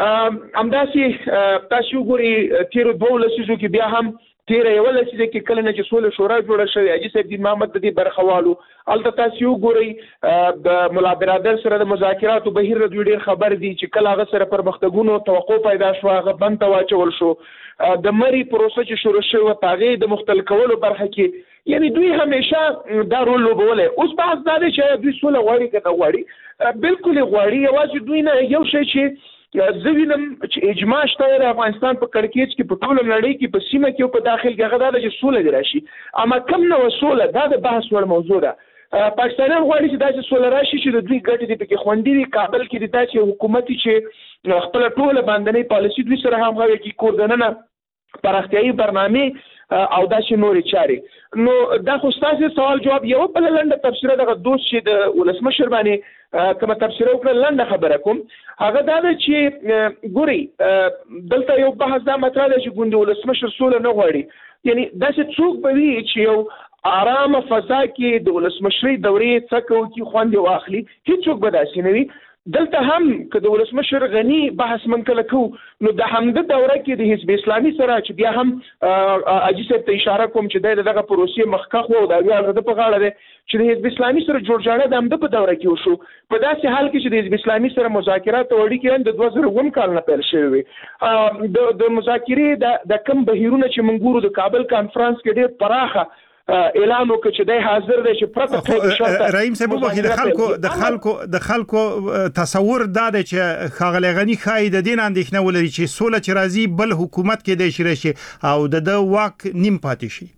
همداسې تاسو ګوري تیر 2 لسیزو کې بیا هم تیر یو لسیزه کې کله نه چې سولې شورا جوړه شوې حاجی سید الدین محمد د دې برخوالو البته تاسو ګوري د مولا برادر سره د مذاکراتو بهیر د ډېر خبر دي چې کله هغه سره پرمختګونو توقع پیدا شو هغه بند واچول شو. د مری پروسه چې شروع شوه پاغه د مختل کولو برخه کې یعنی دوی همیشه دا رول لوبوله. اوس بحث دا دی چې دوی سوله غواړي کنه غواړي بالکل غواړي. یوازې دوی نه یو شی چې زوینم چې اجماع شته د افغانستان په کړکېچ کې په ټول نړۍ کې په سیمه کې او په داخل کې هغه د سوله دی راشي اما کم نه وسوله دا د بحث وړ موضوع ده. پاکستانیان غواړي چې دا سوله راشي چې د دوی ګټې دي پکې خوندې دي. کابل کې د داسې حکومت چې خپل ټول باندې پالیسي دوی سره هم غوي کې کوردننه پراختیايي برنامه او داسې نورې چارې. نو دا خو تاسو سوال جواب یو په لنډه تفسیر دغه دوست چې د ولسمشر باندې کومه تفسیر وکړه لنډه خبره کوم. هغه دا چې ګوري دلته یو بحث دا مطرح ده چې ګوند ولسمشر سوله نه غواړي. یعنی داسې څوک به وي چې یو آرامه فضا کې د ولسمشري دورې څخه کې خوند واخلي هیڅوک به داسې نه وي. دلته هم که د ولسمشر غنی بحث من کله کو نو د همده دوره کې د حزب اسلامي سره چې بیا هم اجي صاحب ته اشاره کوم چې دغه پروسې مخکخ وو دا بیا غده په غاړه ده چې د حزب اسلامي سره جوړجاړه د همده په دوره کې وشو. په داسې حال کې چې د حزب اسلامي سره مذاکرات وړي کې د 2009 کال نه پیل شوی د مذاکرې د کم بهیرونه چې منګورو د کابل کانفرنس کې ډېر پراخه اعلان وکړ چې د حاضر دی چې پرته رحیم صاحب وګورئ د خلکو تصور دا دی چې خاغلی غنی خای د دین اندېښنه ولري چې سوله چې راځي بل حکومت کې د شي او د واک نیم پاتې شي.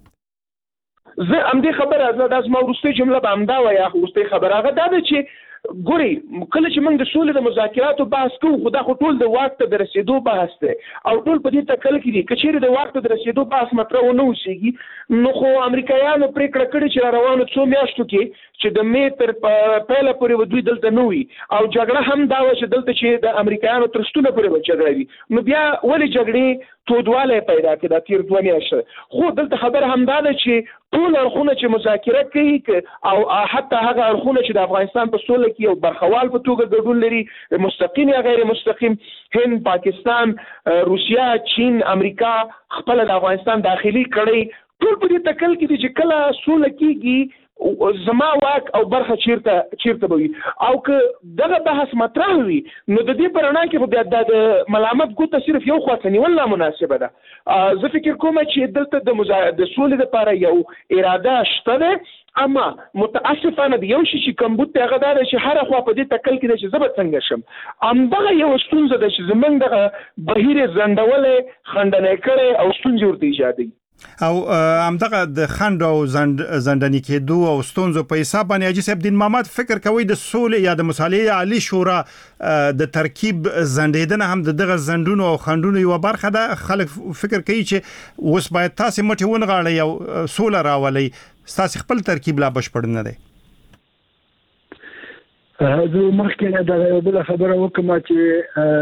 زه امدې خبره از ما ورسته جمله به امدا ویا ورسته خبره هغه دا چې ګوري کله چې موږ د سولې د مذاکراتو بحث کوو خو دا خو ټول د واک ته د رسیدو بحث دی او ټول په دې تکل کې دي که چیرې د واک ته د رسیدو بحث مطرح ونه اوسېږي نو خو امریکایانو پرېکړه کړې چې روانو 2 میاشتو کې چې د مې تر پیله پورې دوی دلته نه وي او جګړه هم دا و چې دلته چې د امریکایانو تر ستونه پورې جګړه وي نو بیا ولې جګړې تودواله پیدا کړه تیر 2 میاشتې. خو دلته خبر هم دا ده چې ټول اړخونه چې مذاکره کوي او حتی هغه اړخونه چې د افغانستان په سوله کې یو برخوال په توګه ګډون لري مستقیم یا غیر مستقیم هند پاکستان روسیا چین امریکا خپل د افغانستان داخلي کړي ټول په دې تکل کې دي چې کله سوله کېږي زما واک او برخه چیرته بوي او که دغه بحث مطرح وي نو د دې پرانا کې بیا د ملامت ګوته صرف یو خواته نیول نامناسبه ده. زه فکر کوم چې دلته د سولې لپاره یو اراده شته ده اما متاسفانه د یو شي چې کمبود هغه دا چې هر خوا په دې تکل کې چې زبر څنګه شم امدغه یو ستونزه ده چې زمنګ دغه بهیر زندولې خندنه کړي او ستونزې ورته ایجادي او همدغه د خند او زندنی کېدو او ستونزو په حساب باندې حاجی صاحب الدین محمد فکر کوي د سولې یا د مصالحې عالی شورا د ترکیب زندیدنه هم دغه زندونو او خندونو یو برخه ده. خلک فکر کوي چې اوس باید تاسو مټي ونغاړي او سوله راولي تاسو خپل ترکیب لا بشپړ نه دی. زه مخکې دا یو بل خبره وکم چې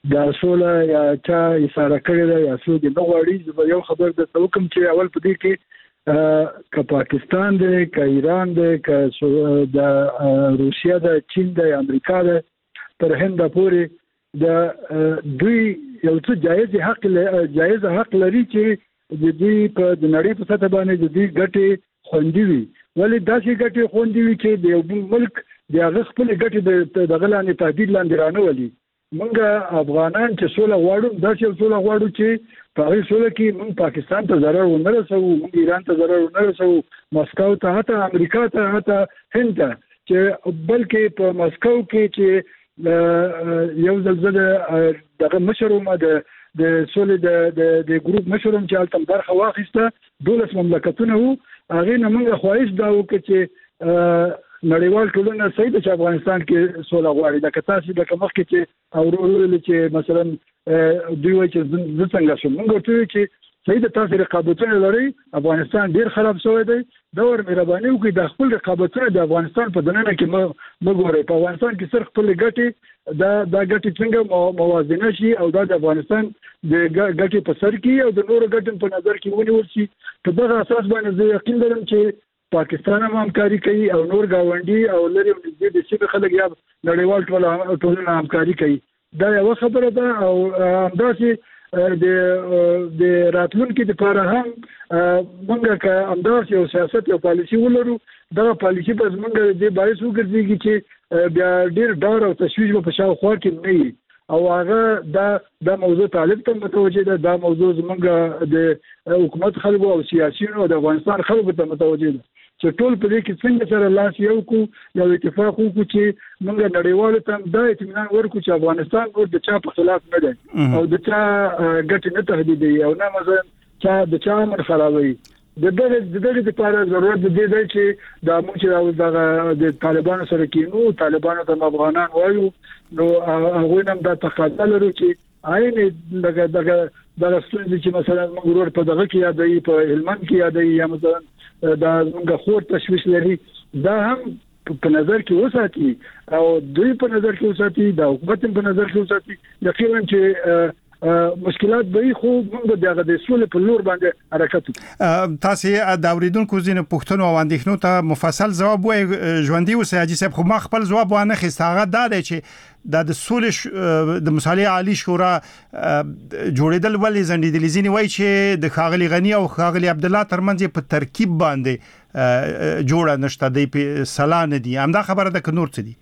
دا سوله یا چا اشاره کړې ده یا څوک نه غواړي یو خبر د توکم چې اول په دې کې که پاکستان دی که ایران دی که د روسیا د چین د امریکا د تر هند پورې د دوی یو څه جایز حق لري چې د دې په د نړۍ په سطح باندې د دې ګټې خوندي وي ولې داسې ګټې خوندي وي چې د یو ملک د هغه خپل ګټې د غلانې تهدید لاندې رانولي موږ افغانان چې سوله غواړو داسې سوله غواړو چې په هغې سوله کې موږ پاکستان ته ضرر ونه رسوو موږ ایران ته ضرر ونه رسوو مسکو ته حتی امریکا ته حتی هند ته چې بلکې په مسکو کې چې یو ځل دغه مشروم د سولې د ګروپ مشروم چې هلته برخه واخیسته 12 مملکتونه وو هغې نه موږ خواهش دا وکړو چې نړیوال ټولنه صحیح ده چې افغانستان کې سوله غواړي دا که تاسو د مخکې چې اورول چې مثلا دوی وایي چې زه څنګه شم موږ ورته چې صحیح ده تاسو رقابتونه لرئ افغانستان ډیر خراب شوی دی دا ور مهرباني وکړئ د خپل رقابتونه د افغانستان په دننه کې مګورئ په افغانستان کې صرف خپل ګټې دا ګټې څنګه موازنه شي او دا د افغانستان د ګټې په سر کې او د نورو ګټو په نظر کې ونیول شي په دغه اساس باندې زه یقین لرم چې پاکستان هم همکاري کوي او نور گاونډي او لري د سیمې خلک یا نړیوال ټولنه همکاري کوي دا یو خبره ده او همداسې د راتلونکي لپاره هم موږ که همداسې یو سیاست یو پالیسي ولرو دغه پالیسي به زموږ د باعث وګرځېږي چې بیا ډېر ډار او تشویش به په شاوخوا کې نه وي او هغه دا موضوع طالب ته متوجه ده دا موضوع زموږ د حکومت خلکو او سیاسيونو د افغانستان خلکو ته متوجه ده چې ټول په دې کې څنګه سره لاس یو کو یو اتفاق وکړو چې موږ نړیوالو ته دا اطمینان ورکړو چې افغانستان د چا په خلاف نه دی او د چا ګټې نه تهدیدوي او نه مثلا چا د چا امر خرابوي د دغه لپاره ضرورت دی چې دا موږ د طالبانو سره کېنو طالبانو ته افغانان وایو نو هغه هم دا تقاضا لري چې عین دغه ستونزې چې مثلا موږ ورور په دغه کې یادوي په هلمند کې یادوي یا مثلا دا موږ خور تشویش لري دا هم په نظر کې وساتي او دوی په نظر کې وساتي دا حکومت په نظر کې وساتي یقینا چې مشکلات به خو موږ دغه د سولې په لور باندې حرکت وکړو تاسو د اوریدونکو ځینې پوښتنو او اندېښنو ته مفصل ځواب وایي ژوندۍ اوسئ حاجي صاحب خو ما خپل ځواب وانه خسته هغه دا دی چې د سولې د مصالحې عالی شورا جوړېدل ولې ځنډېدل ځینې وایي چې د خاغلی غنی او خاغلی عبد الله ترمنځ په ترکیب باندې جوړه نشته دی په سلان دي همدا خبره ده که نور څه دي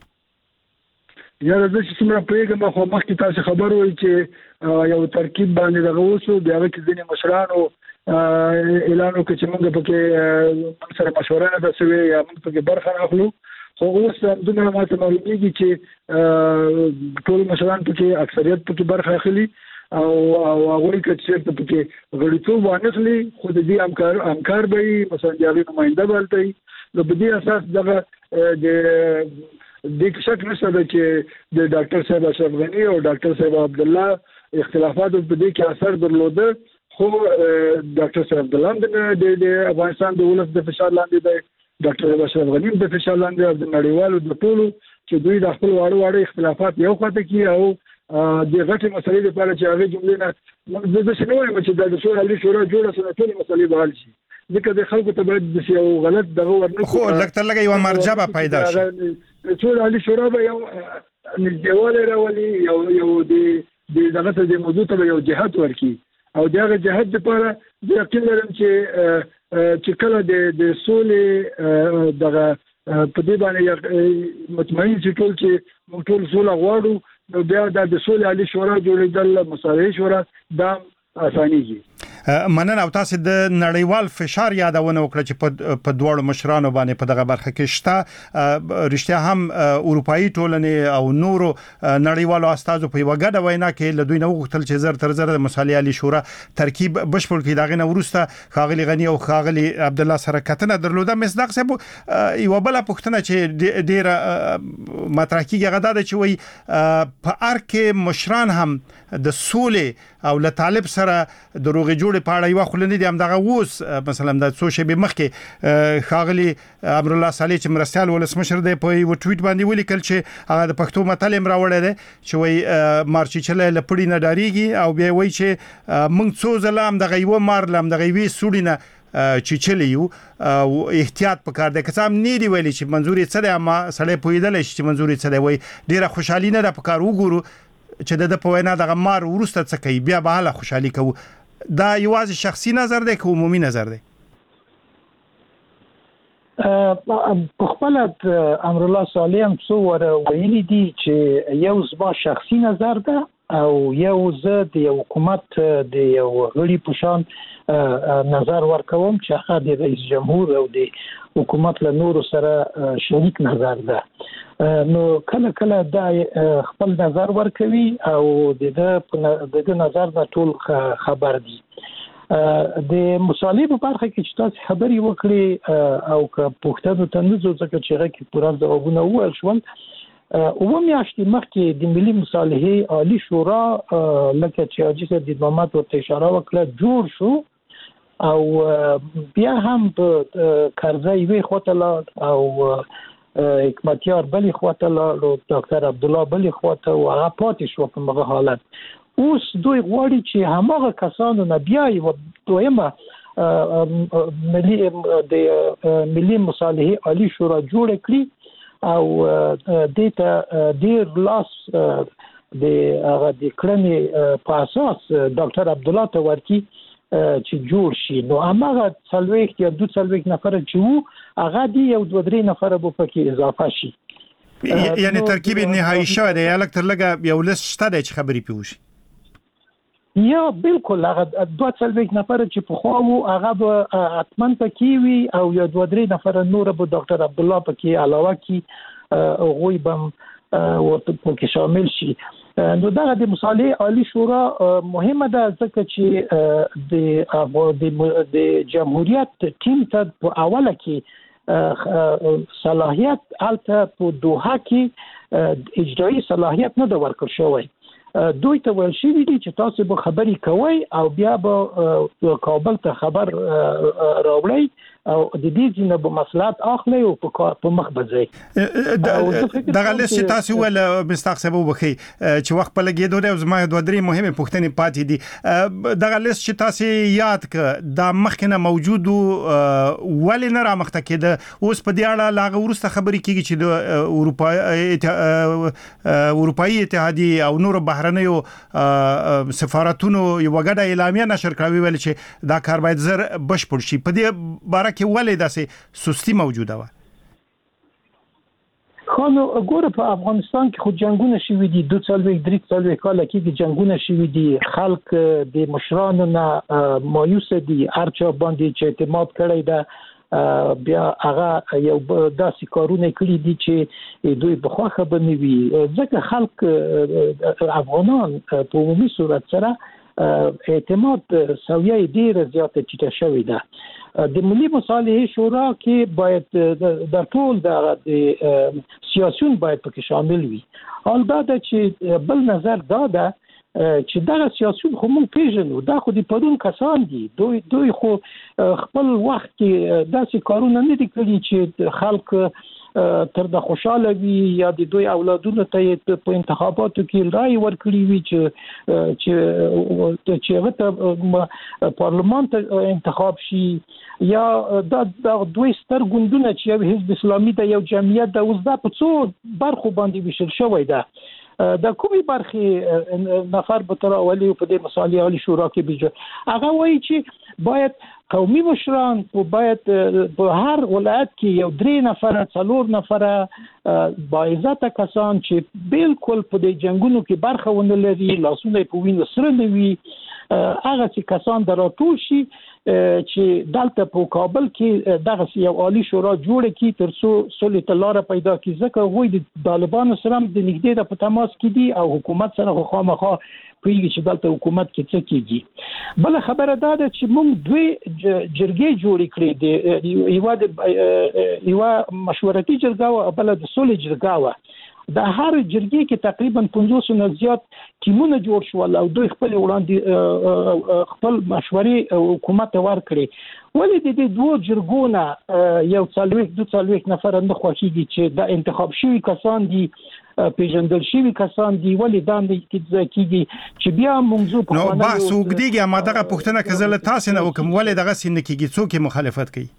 یا زه چې څومره پیغام خو مخکې تاسو خبر وای چې یو ترکیب باندې دغه وسو بیا کې ځینې مشرانو اعلان وکړ چې موږ پکې سره مشوره نه وسوي یا موږ پکې برخه اخلو خو اوس دغه ماته معلومیږي چې ټول مشران پکې اکثریت پکې برخه اخلي او هغه چې پکې غړیتوب وانخلي خو د دې همکار به مثلا جاري نماینده بلته نو په دې اساس دغه د شک نشته چې د ډاکټر صاحب اشرف غنی او ډاکټر صاحب عبد الله اختلافات په دې کې اثر درلوده خو ډاکټر صاحب عبد الله د افغانستان د ولس د فشار لاندې دی ډاکټر اشرف غنی د فشار لاندې د نړیوالو د ټولو چې دوی د خپل واړو اختلافات یو خاطر کی او د غټي مسلې لپاره چې هغه جملې نه موږ د شنو وایم چې د سولې علی شورا جوړه سره ټول مسلې به حل شي ځکه د خلکو ته باید د یو غلط دغه ورنه خو لکه لګي یو مرجع پیدا شي ټول علی شورا به یو نږدېواله راولي یو د دغه د موضوع ته یو جهت ورکی او دغه جهت لپاره د یقین لرم چې کله د سولې دغه په دې باندې مطمئن چې موږ ټول سوله غواړو نو بیا د سولې علی شورا جوړېدل مصالحې شورا دا اسانيږي مننه او تاسو د نړیوال فشار یادونه وکړه چې په دوړو مشرانو باندې په دغه برخه کې شته رښتیا هم اروپאי ټولنې او نورو نړیوالو استازو په وګړه وینا کې له دوی نه وغوښتل چې زر تر زر د مصالحې علی شورا ترکیب بشپړ کړي دغه نه ورسته خاغلی غنی او خاغلی عبد الله سره کتنه درلوده مصداق صاحب یو بل پوښتنه چې ډیره مطرح کیږي غدا د چوي په ارکه مشران هم د سولې او له طالب سره د روغې جوړ جوړې په اړه یو خلنې دي هم دغه اوس مثلا د څو شپې مخکې ښاغلي امرالله صالح چې مرستيال ولسمشر دی په یو ټویټ باندې ولیکل چې هغه د پښتو متل هم راوړی دی چې وایي مارچ چله لپړی نه ډاریږي او بیا وایي چې موږ څو ځله هم دغه یو مار لم دغه وی سوډینه چې چلیو او احتیاط پکار دی که څه هم نه دی ویلي چې منظوري څه دی اما سړی پوهیدلی شي چې منظوري څه دی وایي ډېره خوشحالي نه ده پکار وګورو چې د په وینا دغه مار وروسته څه کوي بیا به هله خوشحالي کوو دا یوازې شخصي نظر دی که عمومي نظر دی په خپل امرالله صالح هم څو ویلي دي چې یو زما شخصي نظر ده او یو زه د حکومت د یو غړي په شان نظر ورکوم چې هغه د رئیس جمهور او د حکومت له نورو سره شریک نظر ده نو کله کله دا خپل نظر ورکوي او د نظر نه ټول خبر دي د مصالحې په برخه کې چې تاسو خبرې وکړي او که پوښتنه ته نه ځو ځکه چې هغه کې پوره ځوابونه وویل شول او میاشتې مخکې د ملي مصالحې عالی شورا لکه چې حاجي صاحب د محمد ورته اشاره وکړه جوړ شو او بیا هم په کرزی وی خوته او حکمتیار بلی خوته او ډاکټر عبد الله بلی خوته او هغه پاتې شو په هغه حالت اوس دوی غواړي چې هماغه کسانو نه بیا یو دویمه ملي مصالحې عالی شورا جوړ کړي او دیتا ډیر لاس د هغه د کړنې په اساس ډاکټر عبد الله ته ورکی چې جوړ شي نو هغه څلويخ یا 2 نفر چې هغه دی یو 2-3 نفر به پکې اضافه شي یعنی ترکیب نهایی شوی دی الکتر لګه یو لست شته چې خبرې پیوشي یا بالکل هغه 2 نفر چې په خو هغه به اتمن پکې وي او یو 2-3 نفر نور به ډاکټر عبد الله پکې علاوه کی غوي بم ورته پکې شامل شي نو دا د مصالحې عالی شورا مهمه ده ځکه چې د جمهوریت ټیم ته په اوله کې صلاحیت الته په دوحه کې اجرایی صلاحیت نه ورکړ شوی دوی ته ویل شوی دي چې تاسو به خبري کوئ او بیا به کابل ته خبر راوړئ او د دې ځینې به مصلحت اخلي او په مخ بځي دغه لست چې تاسو ول مستقسبو بخي چې وخت په لګیدو دی زما 2-3 مهمه پوښتنې پاتې دي دغه لست چې تاسو یاد ک د مخکنه موجود ول نه را مخته کېده اوس په دې اړه لاغه ورسته خبرې کیږي چې د اروپאי اتحادیه او نور بهرنیو سفارتونو یو غډه اعلامیه نشر کړې ویل چې دا کار باید زر بشپړ شي په دې باره کې ولې داسې سستی موجوده و خو ګوره په افغانستان کې خو جنگونه شوي دي 2-3 کال کې جنگونه شوي دي خلک د مشرانو نه مایوس دي هرچا باندې چې اعتماد کړی ده بیا هغه یو داسې کارونه کړی دي چې دوی په خوخه بنوي ځکه خلک افغانان په عمومي صورت سره اعتماد سویه ډیره زیاته ټیټه شوې ده د ملي مصالحې شورا کې باید د ټول د سیاسيون باید پکې شامل وي حال دا چې بل نظر دا ده چې دا سیاسيون خو موږ پیژنو دا خو د پرون کسان دي دوی خو خپل وخت کې داسې کارونه نه دي کړی چې خلک تر د خوشاله وي یا د دوی اولادونو ته په انتخاباتو کې رائے ورکړي وي چې هغه پارلمان ته انتخاب شي یا د دوی ستر ګوندونه چې یو حزب اسلامي د یو جمعیت د اوس د په څو برخو باندې ویشل شوی ده د کومي برخې نفر به تر اولی په دې مصالحې عالی شورا کې بيجو هغه وایي چې باید قومي مشران باید په هر ولایت کې یو 3 نفر 4 نفر باعزته کسان چې بالکل په دې جنگونو کې برخه ونه لري لاسونه په وینو سره نه وي هغه چې کسان دراتول شي چې دلته په کابل کې دغه یو عالی شورا جوړه کی تر څو صلح لاره پیدا کی ځکه غوي د طالبانو سره د نږدې په تماس کې دي او حکومت سره خامخا پیږي چې دلته حکومت کې څه کیږي بل خبره ده چې موږ دوی جرګې جوړې کړې دي یو مشورتي جرګه او بل د صلح جرګه د هر جرګې کې تقریبا 500 نه زیات ټیمونه جوړ شول او دوی خپل وړاندې خپل مشورې حکومت ورکړي. ولې د دې دوه جرګونه یو څلويخ نفر نه خوښيږي چې د انتخاب شوی کسان دي پیژندل شوی کسان دی ولې دا نه کیږي چې بیا موضوع په نو بحث وګدیږي ما دغه پوښتنه کزله تاسو نه وکم ولې دغه سین کیږي څوک مخالفت کوي؟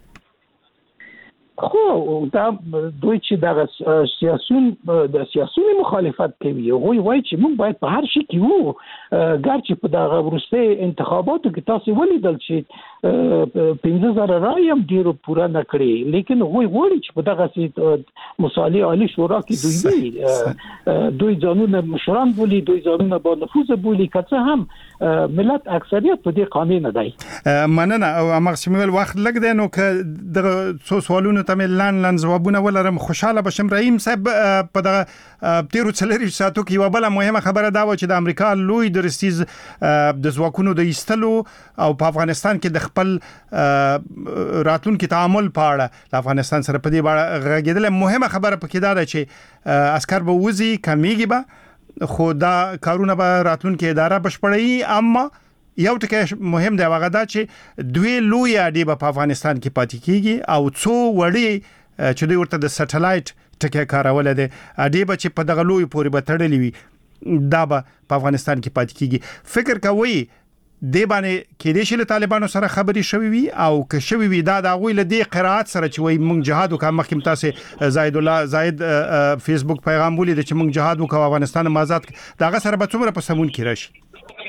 خو دا دوی چې د سیاسي مخالفت کوي هغوی وایي چې موږ باید په هر شي کې وو ګر چې په دغه وروستي انتخاباتو کې تاسو ولیدل چې 15000 رای هم ډیرو پوره نه کړی لیکن هغوی وایي چې په دغه مصالح عالی شورا کې دوی ځانونه مشران بولی دوی ځانونه با نفوذ بولی که هم ملت اکثریت په دې قانون نه دی. مننه او ماکسیمل وخت لګ دی نو که دغه څو سوالونه تمه لاندې جوابونه ولرم خوشاله بشم. رحیم صاحب په دغه تیرو څلوري ساعتو کې یو بل مهمه خبره دا و چې د امریکا لوی درستیز د ځواکونو د ایستلو او په افغانستان کې د خپل راتلونکو تعامل په اړه د افغانستان سره په دې اړه غږیدل. مهمه خبره پکې دا ده چې عسكر به وزي کمیږي به خو دا کارونه به راتلونکو اداره بشپړي اما یو ټکی مهم دی هغه دا چې دوی لوی اډې په افغانستان کې پاتې کیږي او څو وړي چې دوی ورته د سټلایټ ټکی کارول دي اډې به چې په دغه لوی پورې به تړلې وي دا به په افغانستان کې پاتې کیږي. فکر کوي د باندې کې د شل طالبانو سره خبري شوي وي او که شوي وي دا د غوي له دې قرات سره چې وي مونږ جهاد وکړو مخکې تاسو زاید الله زاید فیسبوک پیغام ولید چې مونږ جهاد وکړو افغانستان آزاد دغه سره به څومره په سمون کې راشي؟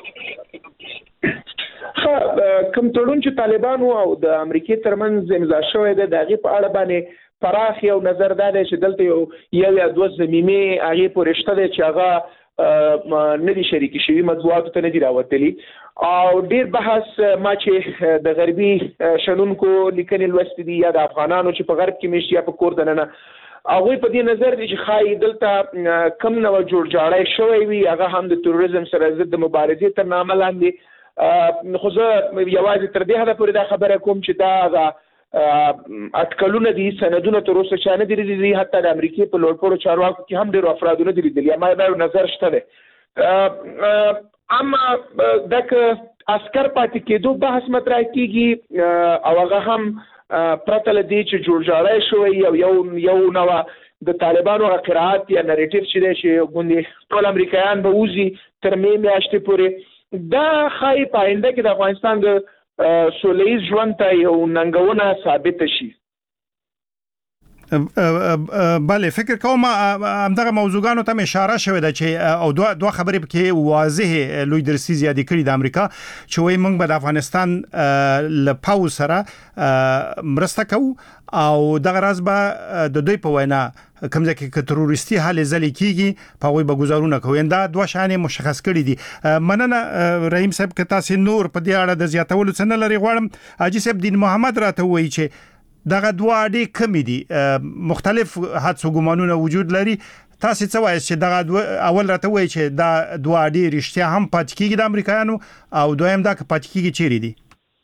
کوم تړون چې طالبانو او د امریکای ترمنځ امضا شوی دی دغه په اړه باندې پراخ یو نظر دا دی چې دلته یو یا دوه زمینه هغه پرشته دی چې هغه نه دي شریک شوی موضوعات ته نه دي راوتلي او ډیر بحث ما چې د غربي شنونکو لیکنې لوستې دي یا د افغانانو چې په غرب کې مشي یا په کور دننه هغه په دې نظر دي چې خای دلته کم نو جوړ جاړی شوی وي هغه هم د تروریزم سره ضد مبارزې تر نامه لاندې خو زه یوازې تر دې حده پورې دا خبره کوم چې دا اټکلونه دي سندونه تر اوسه چا نه دي لیدلي حتی د امریکای په لوړپوړو چارواکو کې هم ډېرو افرادو نه دي لیدلي اما دا نظر شته دی. اما دغه عسكر پاتې کېدو بحث مطرح کیږي او هغه هم پرته له دې چې جوړ جاړی شوی یو نو د طالبانو قرات یا نریټیو چې ګوندې ټول امریکایان به وزي تر میاشتې پورې دا خای پاینده کې د افغانستان د سولهییز ژوند ته یو ننګونه ثابت شي. بله فکر کوم همدغه موضوعګانو ته اشاره شوې ده چې او دوه خبرې پکې واضح لوی درسي زیاتې کړي د امریکا چې وایي موږ به د افغانستان له پاو سره مرسته کوو او دغه راز به د دوی په وینا کوم ځکه تروریستي حالې ځلې کیږي په وای به گزارونه کوي دا دوه شانې مشخص کړي دي. مننه رحیم صاحب که تاسو نور په دې اړه د زیاتولو څه نه لري غواړم. حاجی صاحب دین محمد راته وایي چې دغه دوه اډې کمی دي مختلف حدس ګمانونه وجود لري تاسو څه وایي چې دغه اول راته وایي چې دا دوه اډې رښتیا هم پاتې کیږي د امریکایانو او دویم دا پاتې کیږي چیرې دي؟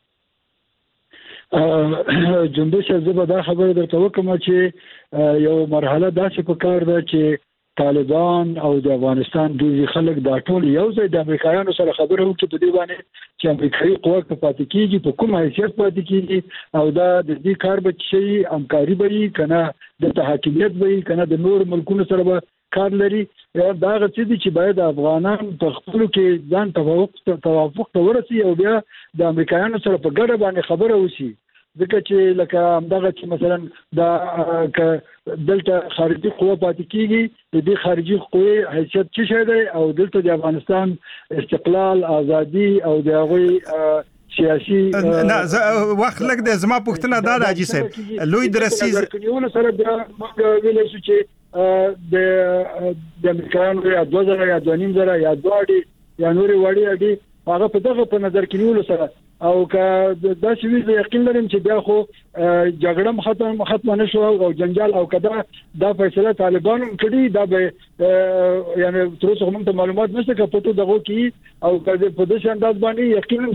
جنبش زبر دا خبره درته وکم چې یو مرحله داسې په کار ده چې طالبان او د افغانستان دوی خلک دا ټول یو ځای د امریکایانو سره خبره وکړي په دې باندې چې امریکایي قوت په پاتې کیږي په کوم حیثیت پاتې کیږي او دا د دې کار به شي همکاري به وي کنه د حاکمیت به وي کنه د نور ملکونو سره به کار لري دا غوښتي دي چې باید افغانان په خپل کې ځان توافق ته ورسي او بیا د امریکایانو سره په ګډه باندې خبره وشي ځکه چې لکه همدغه چې مثلا دا دلته خارجي قوه پاتې کیږي د دې خارجي قوې حیثیت څه شی دی او دلته د افغانستان استقلال ازادي او د هغوی سیاسي نه وخت لګ د زما پوښتنه دا راځي صاحب لوی درسیز کنيونه سره د موږ ویل شو چې د امریکایانو یا 2000 یا 2000 یا 2 یا نوري وړي اډي هغه په دغه په نظر کې نیول سره او که دا شوی یقین لرم چې بیا خو جګړه ختم نه شو او جنجال او کدا دا فیصله طالبانو کړی دا به یعنی تر اوسه موږ ته معلومات نشته چې په تو دغه کې او که په دې انداز باندې یقین چې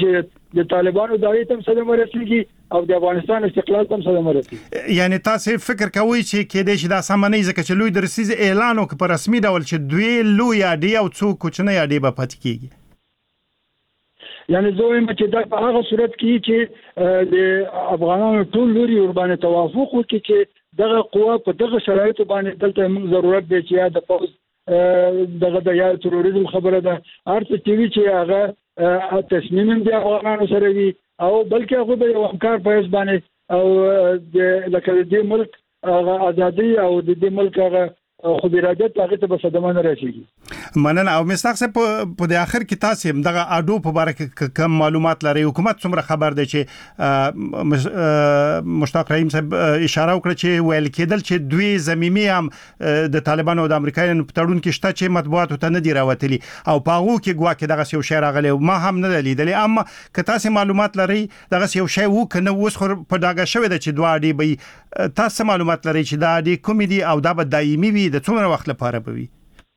د طالبانو دایې تم صدمه رسیږي او د افغانستان استقلال تم صدمه رسیږي. یعنی تاسو فکر کوئ چې کېدای شي دا سم نه ځکه چې لوی درسیز اعلان وکړ په رسمي ډول چې دوی لوی اډې او څو کوچنۍ اډې به پاتې کیږي. یعنی زه وایم چې دا په هغه صورت کې چې د افغانانو ټول لوري ورباندې توافق وکړي چې دغه قوه په دغه شرایطو باندې دلته موږ ضرورت دی چې یا د فوز دغه د یا تروریزم خبره ده ارته چې هغه تصمیم دی افغانانو سره وي او بلکې هغه به یو همکار په ځبانه او لکه د ملک ازادي او د ملک هغه خو بیرادت هغه ته به صدمه نه رسیږي. مننه. او مستاق صاحب په د اخر کې تاسو دغه اډو په اړه کوم معلومات لري؟ حکومت څومره خبر دی چې مشتاق رحیم صاحب اشاره وکړه چې ویل کېدل چې دوی زميمي هم د طالبانو او د امریکایانو په تړون کې شته چې مطبوعات ته نه دی راوتلي او پاغو کې ګواکې دغه یو شی راغلی ما هم نه لیدلی. اما که تاسو معلومات لري دغه یو شی وو کنه اوس خو په داګه شوی د چې دوه اډې به تاسو معلومات لري چې دا اډې کوم دي او دا به دایمي وي د څومره وخت لپاره به وي؟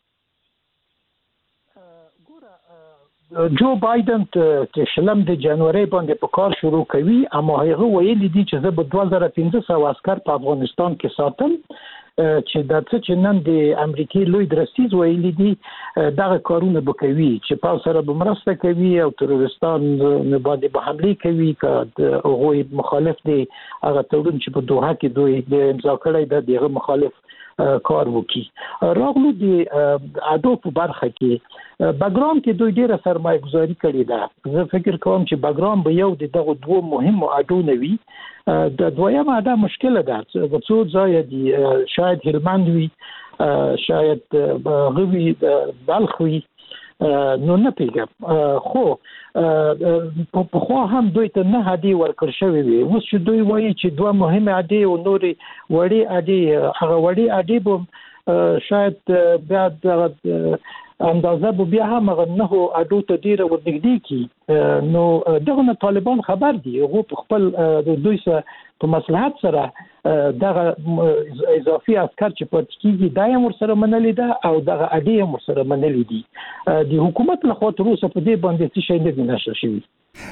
جو بایدن چې شلم د جنوري باندې په کار شروع کوي اما هغه ویلي دي چې زه به 2500 عسكر په افغانستان کې ساتم چې د څه چې نن د امریکای لوی درستیز ویلي دي دغه کارونه به کوي چې په سره به مرسته کوي او تروریستان نه باندې به حمله کوي که هغه مخالف دي هغه تړون چې په دوحه کې دوی د امضا کړی د دغه مخالف کار وکي. راغلو د اډو په برخه کې بګرام کې دوی ډیره سرمایه گذاري کړې ده. زه فکر کوم چې بګرام به یو دغه دوه مهمو اډو نوي د دویمه اډه مشکله ده څو ځای دي شاید هلمند وي شاید غوي بلخ وي نو نه پیګم خو په خو هم دوی ته نه هدي ورکړ شوی وي. اوس چې دوی وایي چې دوه مهمه اډې او نوري وړي اډې هغه وړي اډې به شاید بیا د اندازه به بیا هم نه اډو ته ډیره ورنږدې کی نو دغه طالبان خبر دي هغه په خپل دوی سره په مصلحت سره دغه اضافي عسكر چې پاتې کیږي دایم ورسره منلي ده او دغه اډې هم ورسره منلي دي. د حکومت له خوا تر اوسه په دې باندې څه شی نه نشي شوی.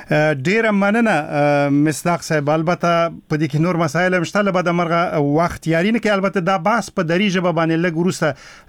ډیره مننه مصداق صاحب. البته په دې کې نور مسایل هم شته لبد مرغه وخت یاري نه کې البته دا بحث په دریجه باندې لګ ورسته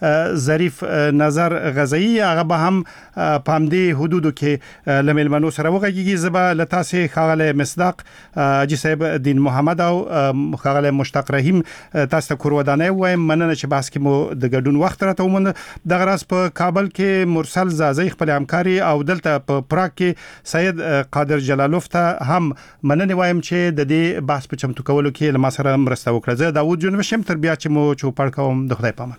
ظریف نظر غزایی هغه به هم پامدي حدودو کې لملمنو سره وغږیږي. زبا لتاسه خاله مصداق حاجی صاحب دین محمد او خاله مشتاق رحیم تاسو کور ودانه وایم مننه چې بحث کې مو د ګډون وخت راته ومن. دغه راس په کابل کې مرسل زازی خپل همکاري او دلته په پراګ کې سید قادر جلالوف ته هم مننه وایم چې د دې بحث په چمتو کولو کې لمه سره مرسته وکړه. زه داوود جنوب شم تر بیا چې مو چوپړ کوم د خدای پامان.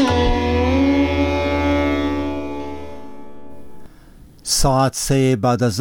ساعت 3 بعد از